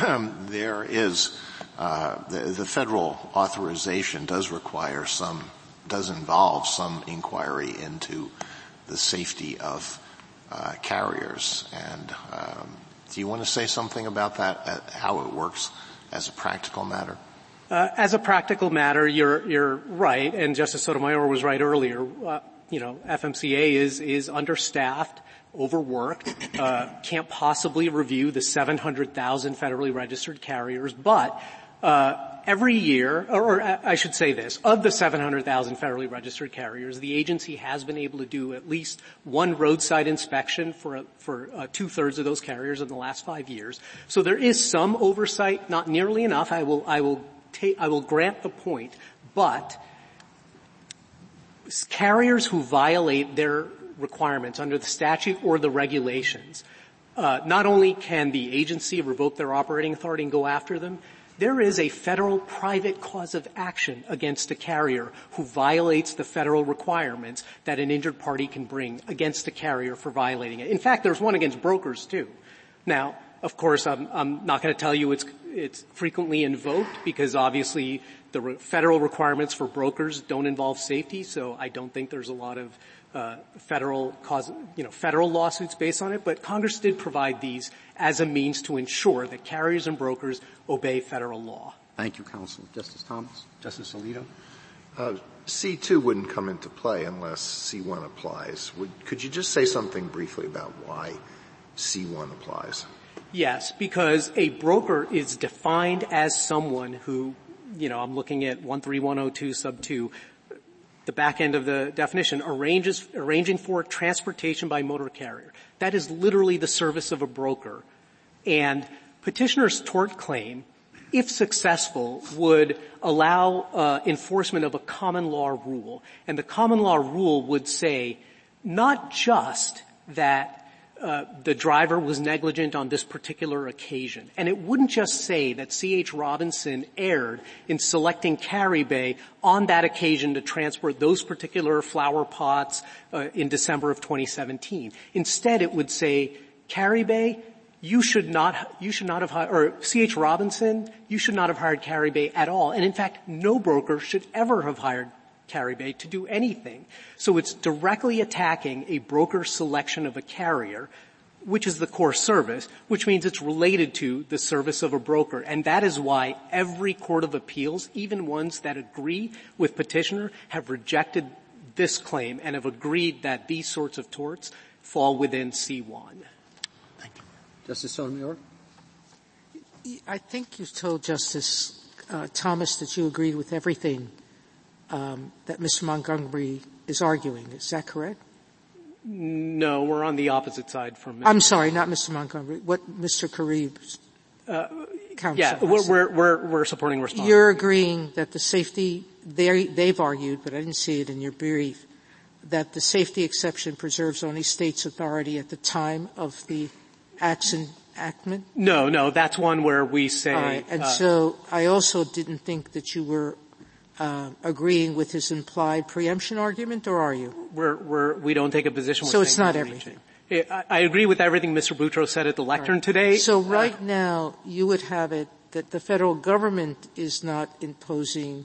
S7: there is uh, the, the federal authorization does require some, does involve some inquiry into the safety of uh, carriers and. Um, Do you want to say something about that, uh, how it works as a practical matter?
S12: Uh, as a practical matter, you're, you're right, and Justice Sotomayor was right earlier. Uh, you know, F M C A is, is understaffed, overworked, uh, can't possibly review the seven hundred thousand federally registered carriers, but, uh, every year, or, or I should say this, of the seven hundred thousand federally registered carriers, the agency has been able to do at least one roadside inspection for, for uh, two-thirds of those carriers in the last five years. So there is some oversight, not nearly enough. I will, I will take, I will grant the point, but carriers who violate their requirements under the statute or the regulations uh, not only can the agency revoke their operating authority and go after them, there is a federal private cause of action against a carrier who violates the federal requirements that an injured party can bring against a carrier for violating it. In fact, there's one against brokers too. Now, of course, I'm, I'm not going to tell you it's, it's frequently invoked because obviously the re- federal requirements for brokers don't involve safety, so I don't think there's a lot of uh, federal cause, you know, federal lawsuits based on it. But Congress did provide these as a means to ensure that carriers and brokers obey federal law.
S1: Thank you, counsel. Justice Thomas?
S7: Justice Alito? Uh, C two wouldn't come into play unless C one applies. Would, could you just say something briefly about why C one applies?
S12: Yes, because a broker is defined as someone who, you know, I'm looking at one three one oh two sub two, the back end of the definition, arranges, arranging for transportation by motor carrier. That is literally the service of a broker. And petitioner's tort claim, if successful, would allow uh, enforcement of a common law rule. And the common law rule would say not just that Uh, the driver was negligent on this particular occasion. And it wouldn't just say that C H. Robinson erred in selecting Carrie Bay on that occasion to transport those particular flower pots uh, in December of twenty seventeen. Instead, it would say, Carrie Bay, you should not, you should not have hired, or C H. Robinson, you should not have hired Carrie Bay at all. And in fact, no broker should ever have hired Carrie Bay to do anything. So it's directly attacking a broker's selection of a carrier, which is the core service, which means it's related to the service of a broker. And that is why every court of appeals, even ones that agree with petitioner, have rejected this claim and have agreed that these sorts of torts fall within C one.
S1: Thank you. Justice Sotomayor?
S8: I think you told Justice uh, Thomas that you agreed with everything Um, that Mister Montgomery is arguing. Is that correct?
S12: No, we're on the opposite side from Mister
S8: I'm sorry, not Mister Montgomery. What Mister Karib's uh, counsel
S12: Yeah, we're, we're, we're, we're supporting response.
S8: You're agreeing that the safety, they, they've argued, but I didn't see it in your brief, that the safety exception preserves only states' authority at the time of the act's enactment?
S12: No, no, that's one where we say.
S8: All right, and
S12: uh,
S8: so I also didn't think that you were Uh, agreeing with his implied preemption argument, or are you?
S12: We're, we're, we don't take a position.
S8: So it's not everything.
S12: I, I agree with everything Mister Boutros said at the lectern right. today.
S8: So right uh, now, you would have it that the federal government is not imposing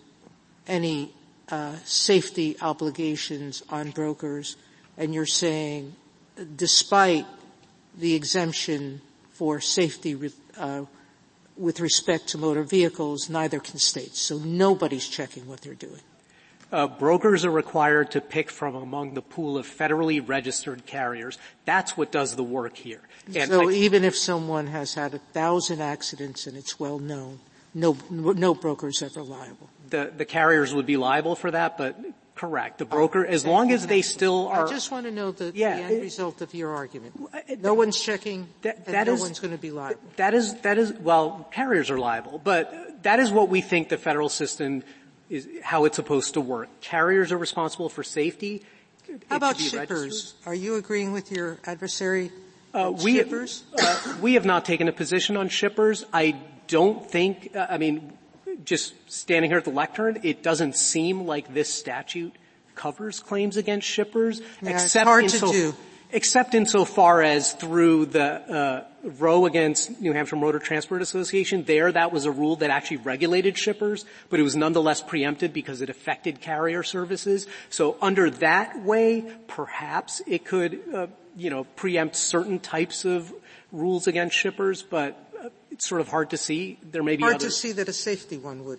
S8: any uh, safety obligations on brokers, and you're saying, despite the exemption for safety uh with respect to motor vehicles, neither can states. So nobody's checking what they're doing.
S12: Uh, brokers are required to pick from among the pool of federally registered carriers. That's what does the work here. And
S8: so
S12: I,
S8: even if someone has had a thousand accidents and it's well known, no, no broker is ever liable.
S12: The, the carriers would be liable for that, but correct. The broker, as long as they still are.
S8: I just want to know the,
S12: yeah,
S8: the end
S12: it,
S8: result of your argument. No one's checking,
S12: that,
S8: and
S12: that
S8: no
S12: is,
S8: one's going to be liable.
S12: That is, that is, well, carriers are liable, but that is what we think the federal system is, how it's supposed to work. Carriers are responsible for safety.
S8: How about shippers? Registered. Are you agreeing with your adversary?
S12: Uh, we,
S8: shippers?
S12: Uh, we have not taken a position on shippers. I don't think, uh, I mean, just standing here at the lectern, it doesn't seem like this statute covers claims against shippers,
S8: yeah,
S12: except
S8: it's hard
S12: in
S8: to
S12: so,
S8: do.
S12: except insofar as through the uh, Roe against New Hampshire Motor Transport Association. There, that was a rule that actually regulated shippers, but it was nonetheless preempted because it affected carrier services. So under that way, perhaps it could, uh, you know, preempt certain types of rules against shippers, but it's sort of hard to see. There may be
S8: hard
S12: others.
S8: to see that a safety one would.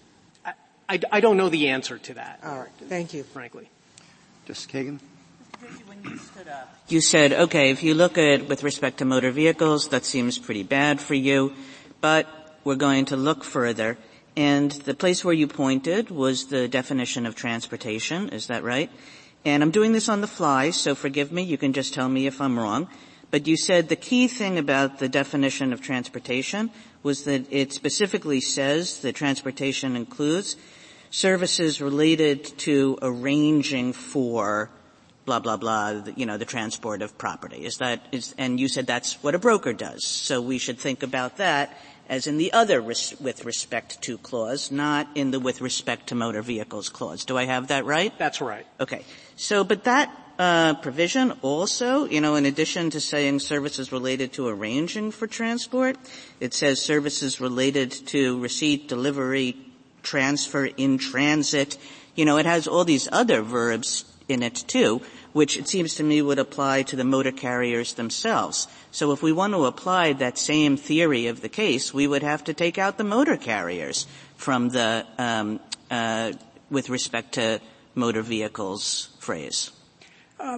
S12: I, I, I don't know the answer to that.
S8: All right. Thank you.
S12: Frankly.
S1: Justice Kagan?
S5: When you stood up, you said, okay, if you look at with respect to motor vehicles, that seems pretty bad for you, but we're going to look further. And the place where you pointed was the definition of transportation. Is that right? And I'm doing this on the fly, so forgive me. You can just tell me if I'm wrong. But you said the key thing about the definition of transportation was that it specifically says that transportation includes services related to arranging for blah, blah, blah, the, you know, the transport of property. Is that, is, and you said that's what a broker does. So we should think about that as in the other res- with respect to clause, not in the with respect to motor vehicles clause. Do I have that right?
S12: That's right.
S5: Okay. So, but that uh provision also, you know, in addition to saying services related to arranging for transport, it says services related to receipt, delivery, transfer, in transit. You know, it has all these other verbs in it too, which it seems to me would apply to the motor carriers themselves. So if we want to apply that same theory of the case, we would have to take out the motor carriers from the um uh with respect to motor vehicles phrase.
S12: Uh,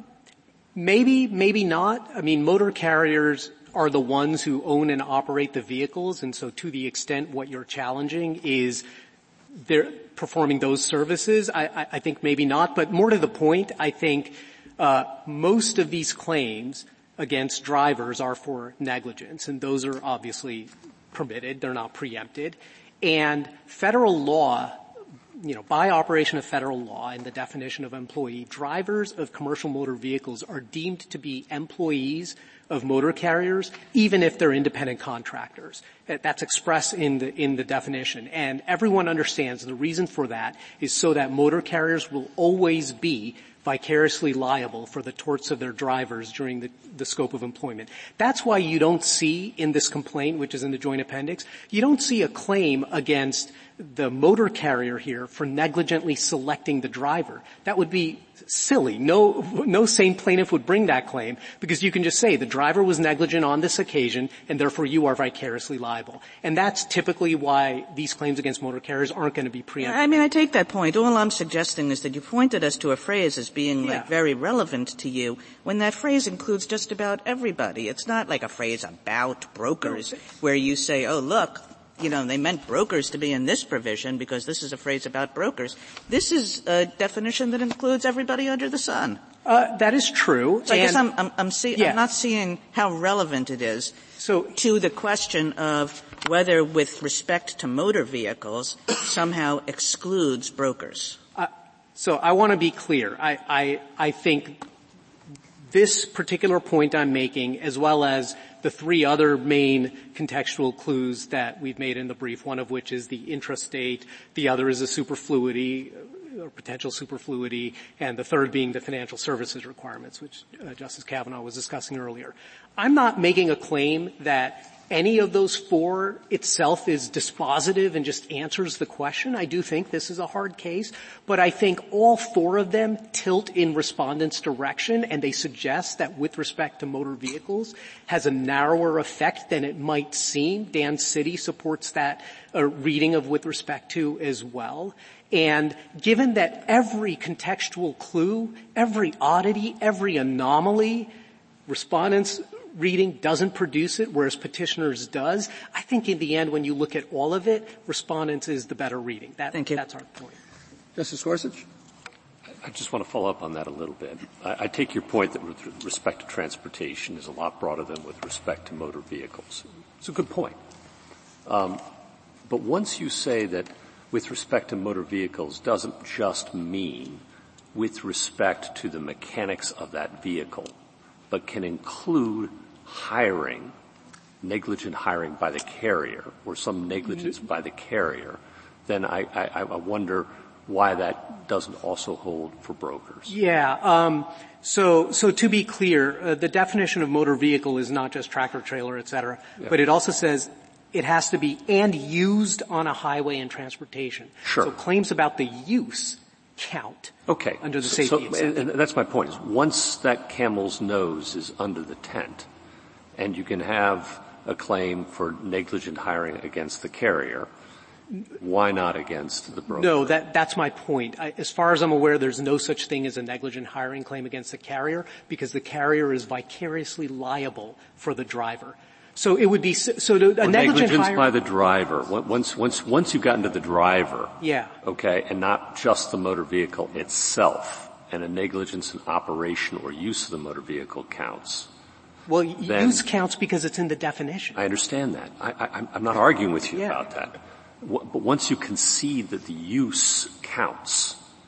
S12: maybe, maybe not. I mean, motor carriers are the ones who own and operate the vehicles, and so to the extent what you're challenging is they're performing those services, I, I, I think maybe not. But more to the point, I think uh, most of these claims against drivers are for negligence, and those are obviously permitted. They're not preempted. And federal law, you know, by operation of federal law and the definition of employee, drivers of commercial motor vehicles are deemed to be employees of motor carriers, even if they're independent contractors. That's expressed in the, in the definition. And everyone understands the reason for that is so that motor carriers will always be vicariously liable for the torts of their drivers during the, the scope of employment. That's why you don't see in this complaint, which is in the joint appendix, you don't see a claim against the motor carrier here for negligently selecting the driver. That would be silly. No, no sane plaintiff would bring that claim because you can just say the driver was negligent on this occasion and therefore you are vicariously liable. And that's typically why these claims against motor carriers aren't going to be preempted.
S5: I mean, I take that point. All I'm suggesting is that you pointed us to a phrase as being like
S12: yeah.
S5: very relevant to you when that phrase includes just about everybody. It's not like a phrase about brokers where you say, oh, look, you know, they meant brokers to be in this provision because this is a phrase about brokers. This is a definition that includes everybody under the sun.
S12: Uh, that is true.
S5: So I
S12: and
S5: guess I'm, I'm, I'm, see,
S12: yeah.
S5: I'm not seeing how relevant it is
S12: so,
S5: to the question of whether with respect to motor vehicles somehow excludes brokers.
S12: Uh, so I want to be clear. I, I, I think this particular point I'm making, as well as the three other main contextual clues that we've made in the brief, one of which is the intrastate, the other is a superfluity or potential superfluity, and the third being the financial services requirements, which uh, Justice Kavanaugh was discussing earlier. I'm not making a claim that any of those four itself is dispositive and just answers the question. I do think this is a hard case, but I think all four of them tilt in respondents' direction, and they suggest that with respect to motor vehicles has a narrower effect than it might seem. Dan City supports that uh, reading of with respect to as well. And given that every contextual clue, every oddity, every anomaly, respondents' reading doesn't produce it, whereas petitioners does, I think in the end, when you look at all of it, respondents is the better reading. That,
S5: Thank you.
S12: That's our point.
S1: Justice Gorsuch?
S11: I just want to follow up on that a little bit. I, I take your point that with respect to transportation is a lot broader than with respect to motor vehicles. It's a good point. Um, but once you say that with respect to motor vehicles doesn't just mean with respect to the mechanics of that vehicle, but can include hiring, negligent hiring by the carrier or some negligence by the carrier, then I, I, I wonder why that doesn't also hold for brokers.
S12: Yeah. Um, so, so to be clear, uh, the definition of motor vehicle is not just tractor, trailer, et cetera, yeah. but it also says it has to be and used on a highway and transportation.
S11: Sure.
S12: So claims about the use count.
S11: Okay.
S12: Under the
S11: so,
S12: safety
S11: so, and, and that's my point is once that camel's nose is under the tent and you can have a claim for negligent hiring against the carrier, why not against the broker?
S12: No, that, that's my point. I, as far as I'm aware, there's no such thing as a negligent hiring claim against the carrier because the carrier is vicariously liable for the driver. So it would be, so to, a
S11: or
S12: negligent
S11: negligence
S12: hiring.
S11: by the driver. Once, once, once you've gotten to the driver.
S12: Yeah.
S11: Okay, and not just the motor vehicle itself, and a negligence in operation or use of the motor vehicle counts.
S12: Well,
S11: then,
S12: use counts because it's in the definition.
S11: I understand that. I, I, I'm not arguing with you
S12: yeah.
S11: about that. But once you concede that the use counts,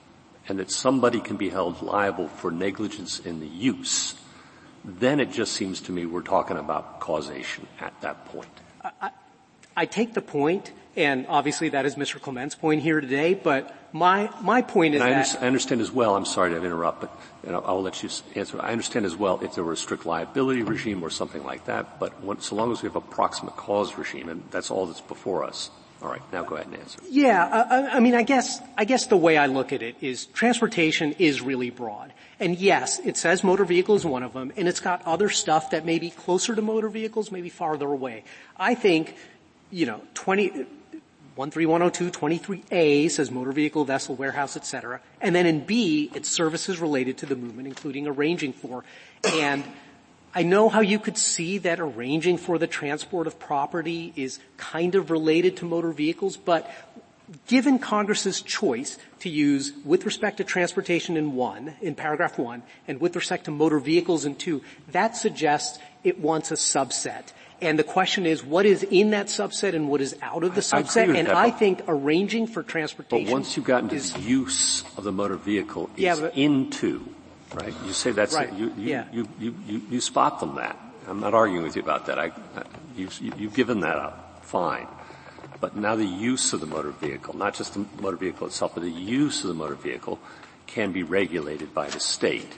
S11: and that somebody can be held liable for negligence in the use, then it just seems to me we're talking about causation at that point.
S12: I, I take the point, and obviously that is Mister Clement's point here today, but my, my point is
S11: and I
S12: that...
S11: Under, I understand as well, I'm sorry to interrupt, but and I'll, I'll let you answer. I understand as well if there were a strict liability regime or something like that, but when, so long as we have a proximate cause regime, and that's all that's before us. All right, now go ahead and answer.
S12: Yeah, I, I mean, I guess, I guess the way I look at it is transportation is really broad. And yes, it says motor vehicle is one of them, and it's got other stuff that may be closer to motor vehicles, maybe farther away. I think, you know, twenty, one three one oh two, twenty-three A says motor vehicle, vessel, warehouse, et cetera. And then in B, it's services related to the movement, including arranging for. And I know how you could see that arranging for the transport of property is kind of related to motor vehicles, but given Congress's choice to use with respect to transportation in one, in paragraph one, and with respect to motor vehicles in two, that suggests it wants a subset. And the question is, what is in that subset and what is out of the subset?
S11: I
S12: and
S11: that,
S12: I think arranging for transportation.
S11: But once you got into
S12: is,
S11: the use of the motor vehicle, it's
S12: yeah, but,
S11: into, right? You say that's
S12: right,
S11: you, you,
S12: yeah.
S11: you, you, you, you spot them that. I'm not arguing with you about that. I, I you've, you've given that up. Fine. But now the use of the motor vehicle, not just the motor vehicle itself, but the use of the motor vehicle can be regulated by the state.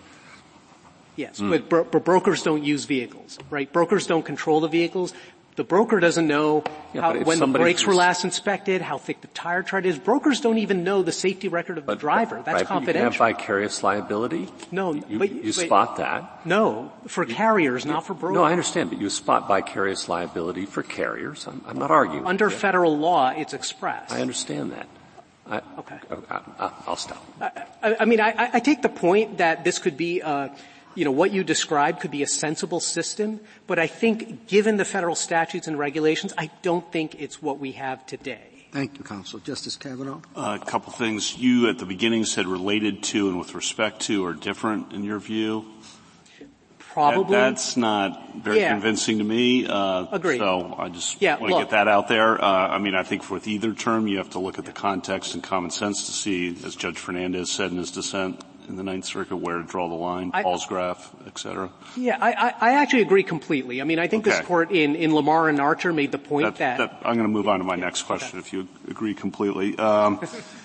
S12: Yes, mm. but, bro- but brokers don't use vehicles, right? Brokers don't control the vehicles. The broker doesn't know
S11: yeah,
S12: how, when the brakes were last inspected, how thick the tire tread is. Brokers don't even know the safety record of
S11: but,
S12: the driver. That's
S11: right,
S12: confidential.
S11: You can have vicarious liability.
S12: No,
S11: you,
S12: but
S11: you
S12: but,
S11: spot that.
S12: No, for
S11: you,
S12: carriers, you, not for brokers.
S11: No, I understand, but you spot vicarious liability for carriers. I'm, I'm not arguing.
S12: Under federal law, it's expressed.
S11: I understand that. I,
S12: okay,
S11: I, I, I'll stop.
S12: I, I, I mean, I, I take the point that this could be. Uh, You know, what you described could be a sensible system, but I think given the federal statutes and regulations, I don't think it's what we have today.
S1: Thank you, Counsel. Justice Kavanaugh?
S4: Uh, a couple things. You at the beginning said related to and with respect to are different in your view.
S12: Probably.
S4: That, that's not very
S12: yeah.
S4: convincing to me. Uh,
S12: Agreed.
S4: So I just
S12: yeah,
S4: want to get that out there. Uh, I mean, I think with either term, you have to look at the context and common sense to see, as Judge Fernandez said in his dissent in the Ninth Circuit, where to draw the line, I, Paul's graph, et cetera.
S12: Yeah, I, I, I actually agree completely. I mean, I think
S4: okay.
S12: this court in, in Lamar and Archer made the point
S4: that,
S12: that,
S4: that I'm going to move on to my
S12: yeah,
S4: next question
S12: okay.
S4: if you agree completely. Um,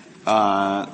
S4: uh,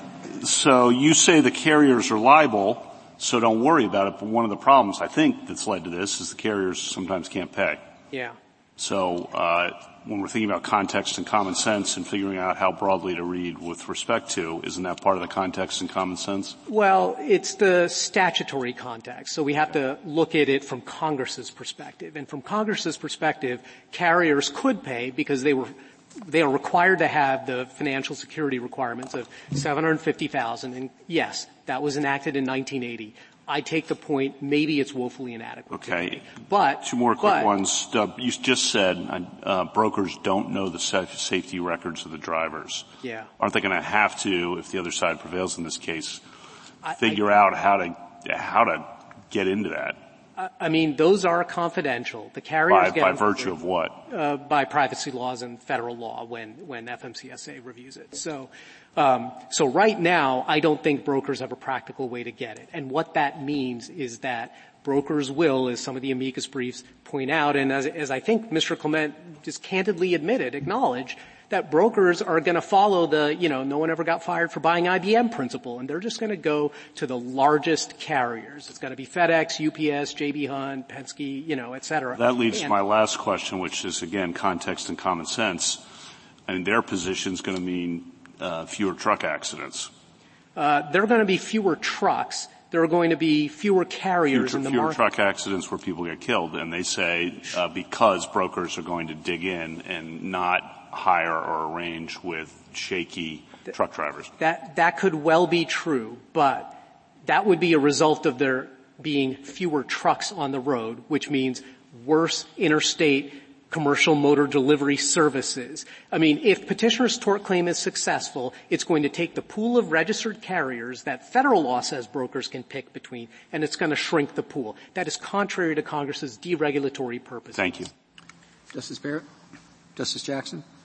S4: so you say the carriers are liable, so don't worry about it. But one of the problems I think that's led to this is the carriers sometimes can't pay.
S12: Yeah.
S4: So uh, when we're thinking about context and common sense and figuring out how broadly to read with respect to, isn't that part of the context and common sense?
S12: Well, it's the statutory context. So we have to look at it from Congress's perspective. And from Congress's perspective, carriers could pay because they were they are required to have the financial security requirements of seven hundred fifty thousand. And yes, that was enacted in nineteen eighty. I take the point, maybe it's woefully inadequate.
S4: Okay.
S12: But
S4: two more quick
S12: but,
S4: ones. Uh, you just said uh, brokers don't know the safety records of the drivers.
S12: Yeah.
S4: Aren't they going to have to, if the other side prevails in this case,
S12: I,
S4: figure
S12: I,
S4: out how to how to get into that?
S12: I mean, those are confidential. The carriers
S4: by,
S12: get
S4: by virtue of what?
S12: Uh, by privacy laws and federal law when when F M C S A reviews it. So, um, so right now, I don't think brokers have a practical way to get it. And what that means is that brokers will, as some of the amicus briefs point out, and as, as I think Mister Clement just candidly admitted, acknowledge that brokers are going to follow the, you know, no one ever got fired for buying I B M principle, and they're just going to go to the largest carriers. It's going to be FedEx, U P S, J B. Hunt, Penske, you know, et cetera.
S4: That leads
S12: and,
S4: to my last question, which is, again, context and common sense. And their position is going to mean uh, fewer truck accidents.
S12: Uh, there are going to be fewer trucks. There are going to be fewer carriers
S4: fewer,
S12: in the
S4: fewer
S12: market.
S4: Fewer truck accidents where people get killed, and they say uh, because brokers are going to dig in and not hire or arrange with shaky
S12: Th-
S4: truck drivers.
S12: That that could well be true, but that would be a result of there being fewer trucks on the road, which means worse interstate commercial motor delivery services. I mean, if petitioner's tort claim is successful, it's going to take the pool of registered carriers that federal law says brokers can pick between, and it's going to shrink the pool. That is contrary to Congress's deregulatory purpose.
S4: Thank you.
S1: Justice Barrett? Justice Jackson?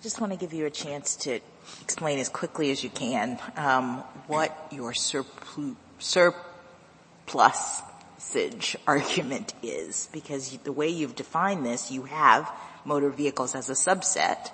S6: just want to give you a chance to explain as quickly as you can um, what your surplu- surplusage argument is, because the way you've defined this, you have motor vehicles as a subset,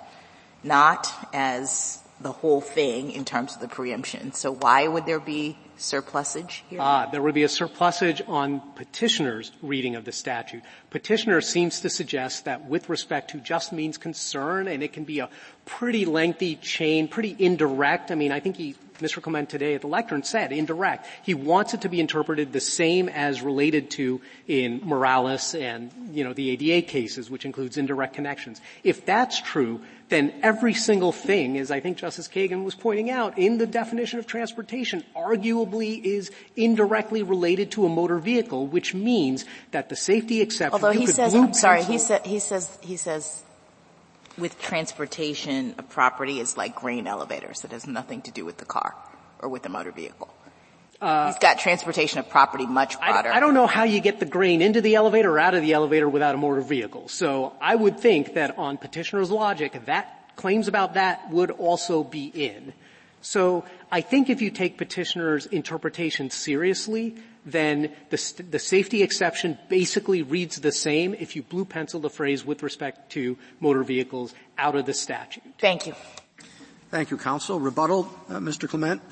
S6: not as the whole thing in terms of the preemption. So why would there be surplusage here?
S12: Ah, there would be a surplusage on petitioner's reading of the statute. Petitioner seems to suggest that with respect to just means concern, and it can be a pretty lengthy chain, pretty indirect. I mean, I think he, Mister Clement today at the lectern said indirect. He wants it to be interpreted the same as related to in Morales and, you know, the A D A cases, which includes indirect connections. If that's true, then every single thing, as I think Justice Kagan was pointing out, in the definition of transportation arguably is indirectly related to a motor vehicle, which means that the safety exception.
S6: Although he says, I'm sorry, he, sa- he says, he says, with transportation, a property is like grain elevators. It has nothing to do with the car or with the motor vehicle. Uh, He's got transportation of property much broader.
S12: I, I don't know how you get the grain into the elevator or out of the elevator without a motor vehicle. So I would think that on petitioner's logic, that claims about that would also be in. So I think if you take petitioner's interpretation seriously, then the, the safety exception basically reads the same if you blue pencil the phrase with respect to motor vehicles out of the statute.
S6: Thank you.
S1: Thank you, counsel. Rebuttal, uh, Mister Clement.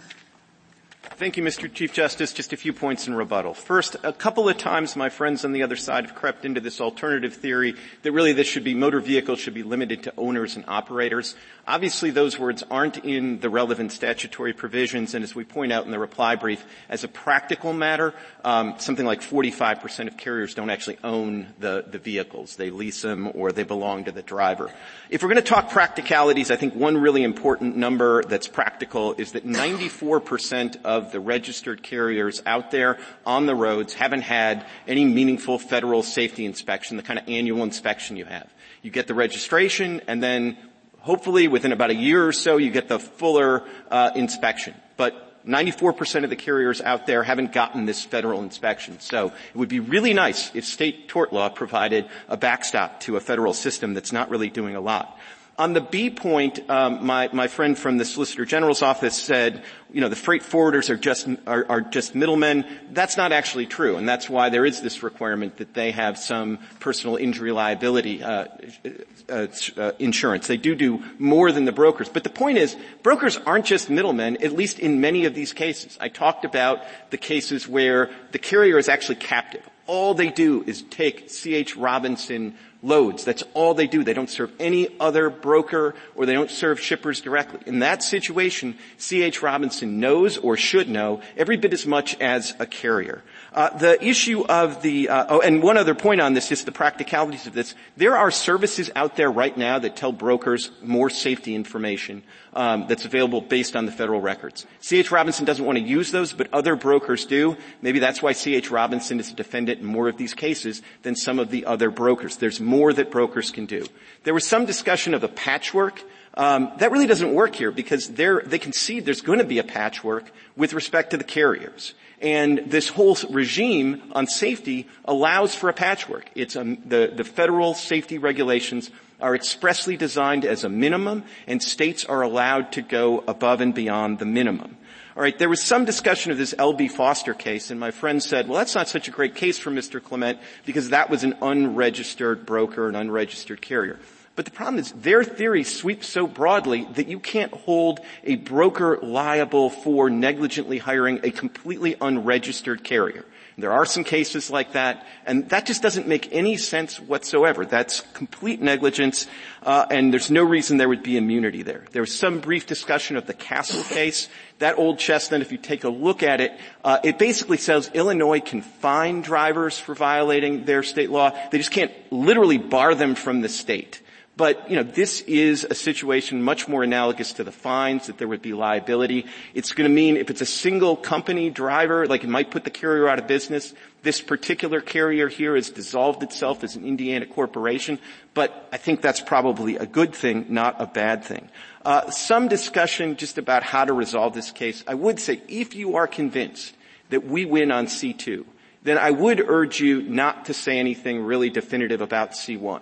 S2: Thank you, Mister Chief Justice. Just a few points in rebuttal. First, a couple of times my friends on the other side have crept into this alternative theory that really this should be motor vehicles should be limited to owners and operators. Obviously, those words aren't in the relevant statutory provisions, and as we point out in the reply brief, as a practical matter, um, something like forty-five percent of carriers don't actually own the, the vehicles. They lease them or they belong to the driver. If we're going to talk practicalities, I think one really important number that's practical is that ninety-four percent of the registered carriers out there on the roads haven't had any meaningful federal safety inspection, the kind of annual inspection you have. You get the registration, and then hopefully within about a year or so you get the fuller uh, inspection. But ninety-four percent of the carriers out there haven't gotten this federal inspection. So it would be really nice if state tort law provided a backstop to a federal system that's not really doing a lot. On the B point, um, my, my friend from the Solicitor General's office said, you know, the freight forwarders are just, are, are just middlemen. That's not actually true, and that's why there is this requirement that they have some personal injury liability, uh, uh, uh insurance. They do do more than the brokers. But the point is, brokers aren't just middlemen, at least in many of these cases. I talked about the cases where the carrier is actually captive. All they do is take C H. Robinson loads. That's all they do. They don't serve any other broker, or they don't serve shippers directly. In that situation, C H. Robinson knows or should know every bit as much as a carrier. Uh, the issue of the, uh, oh, and one other point on this, just the practicalities of this. There are services out there right now that tell brokers more safety information, um, that's available based on the federal records. C H. Robinson doesn't want to use those, but other brokers do. Maybe that's why C H. Robinson is a defendant in more of these cases than some of the other brokers. There's more that brokers can do. There was some discussion of a patchwork. Um, that really doesn't work here because they're, they concede there's going to be a patchwork with respect to the carriers. And this whole regime on safety allows for a patchwork. It's um, the, the federal safety regulations are expressly designed as a minimum, and states are allowed to go above and beyond the minimum. All right, there was some discussion of this L B. Foster case, and my friend said, well, that's not such a great case for Mister Clement because that was an unregistered broker, an unregistered carrier. But the problem is their theory sweeps so broadly that you can't hold a broker liable for negligently hiring a completely unregistered carrier. There are some cases like that, and that just doesn't make any sense whatsoever. That's complete negligence, uh, and there's no reason there would be immunity there. There was some brief discussion of the Castle case. That old chestnut, if you take a look at it, uh, it basically says Illinois can fine drivers for violating their state law. They just can't literally bar them from the state. But, you know, this is a situation much more analogous to the fines, that there would be liability. It's going to mean if it's a single company driver, like it might put the carrier out of business. This particular carrier here has dissolved itself as an Indiana corporation, but I think that's probably a good thing, not a bad thing. Uh, some discussion just about how to resolve this case. I would say if you are convinced that we win on C two, then I would urge you not to say anything really definitive about C one.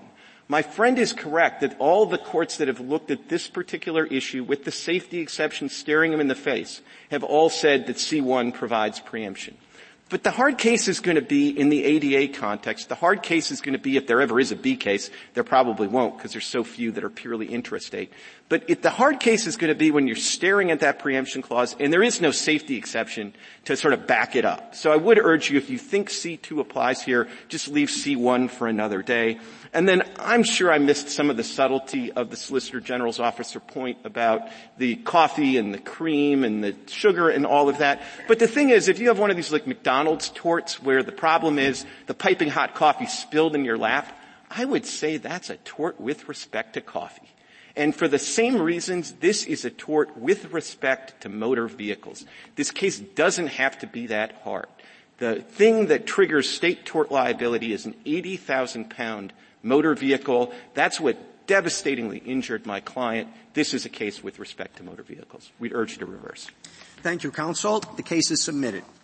S2: My friend is correct that all the courts that have looked at this particular issue with the safety exception staring them in the face have all said that C one provides preemption. But the hard case is going to be in the A D A context. The hard case is going to be if there ever is a B case. There probably won't because there's so few that are purely intrastate. But if the hard case is going to be when you're staring at that preemption clause and there is no safety exception to sort of back it up. So I would urge you, if you think C two applies here, just leave C one for another day. And then I'm sure I missed some of the subtlety of the Solicitor General's officer point about the coffee and the cream and the sugar and all of that. But the thing is, if you have one of these like McDonald's torts where the problem is the piping hot coffee spilled in your lap, I would say that's a tort with respect to coffee. And for the same reasons, this is a tort with respect to motor vehicles. This case doesn't have to be that hard. The thing that triggers state tort liability is an eighty thousand pound motor vehicle. That's what devastatingly injured my client. This is a case with respect to motor vehicles. We'd urge you to reverse.
S1: Thank you, counsel. The case is submitted.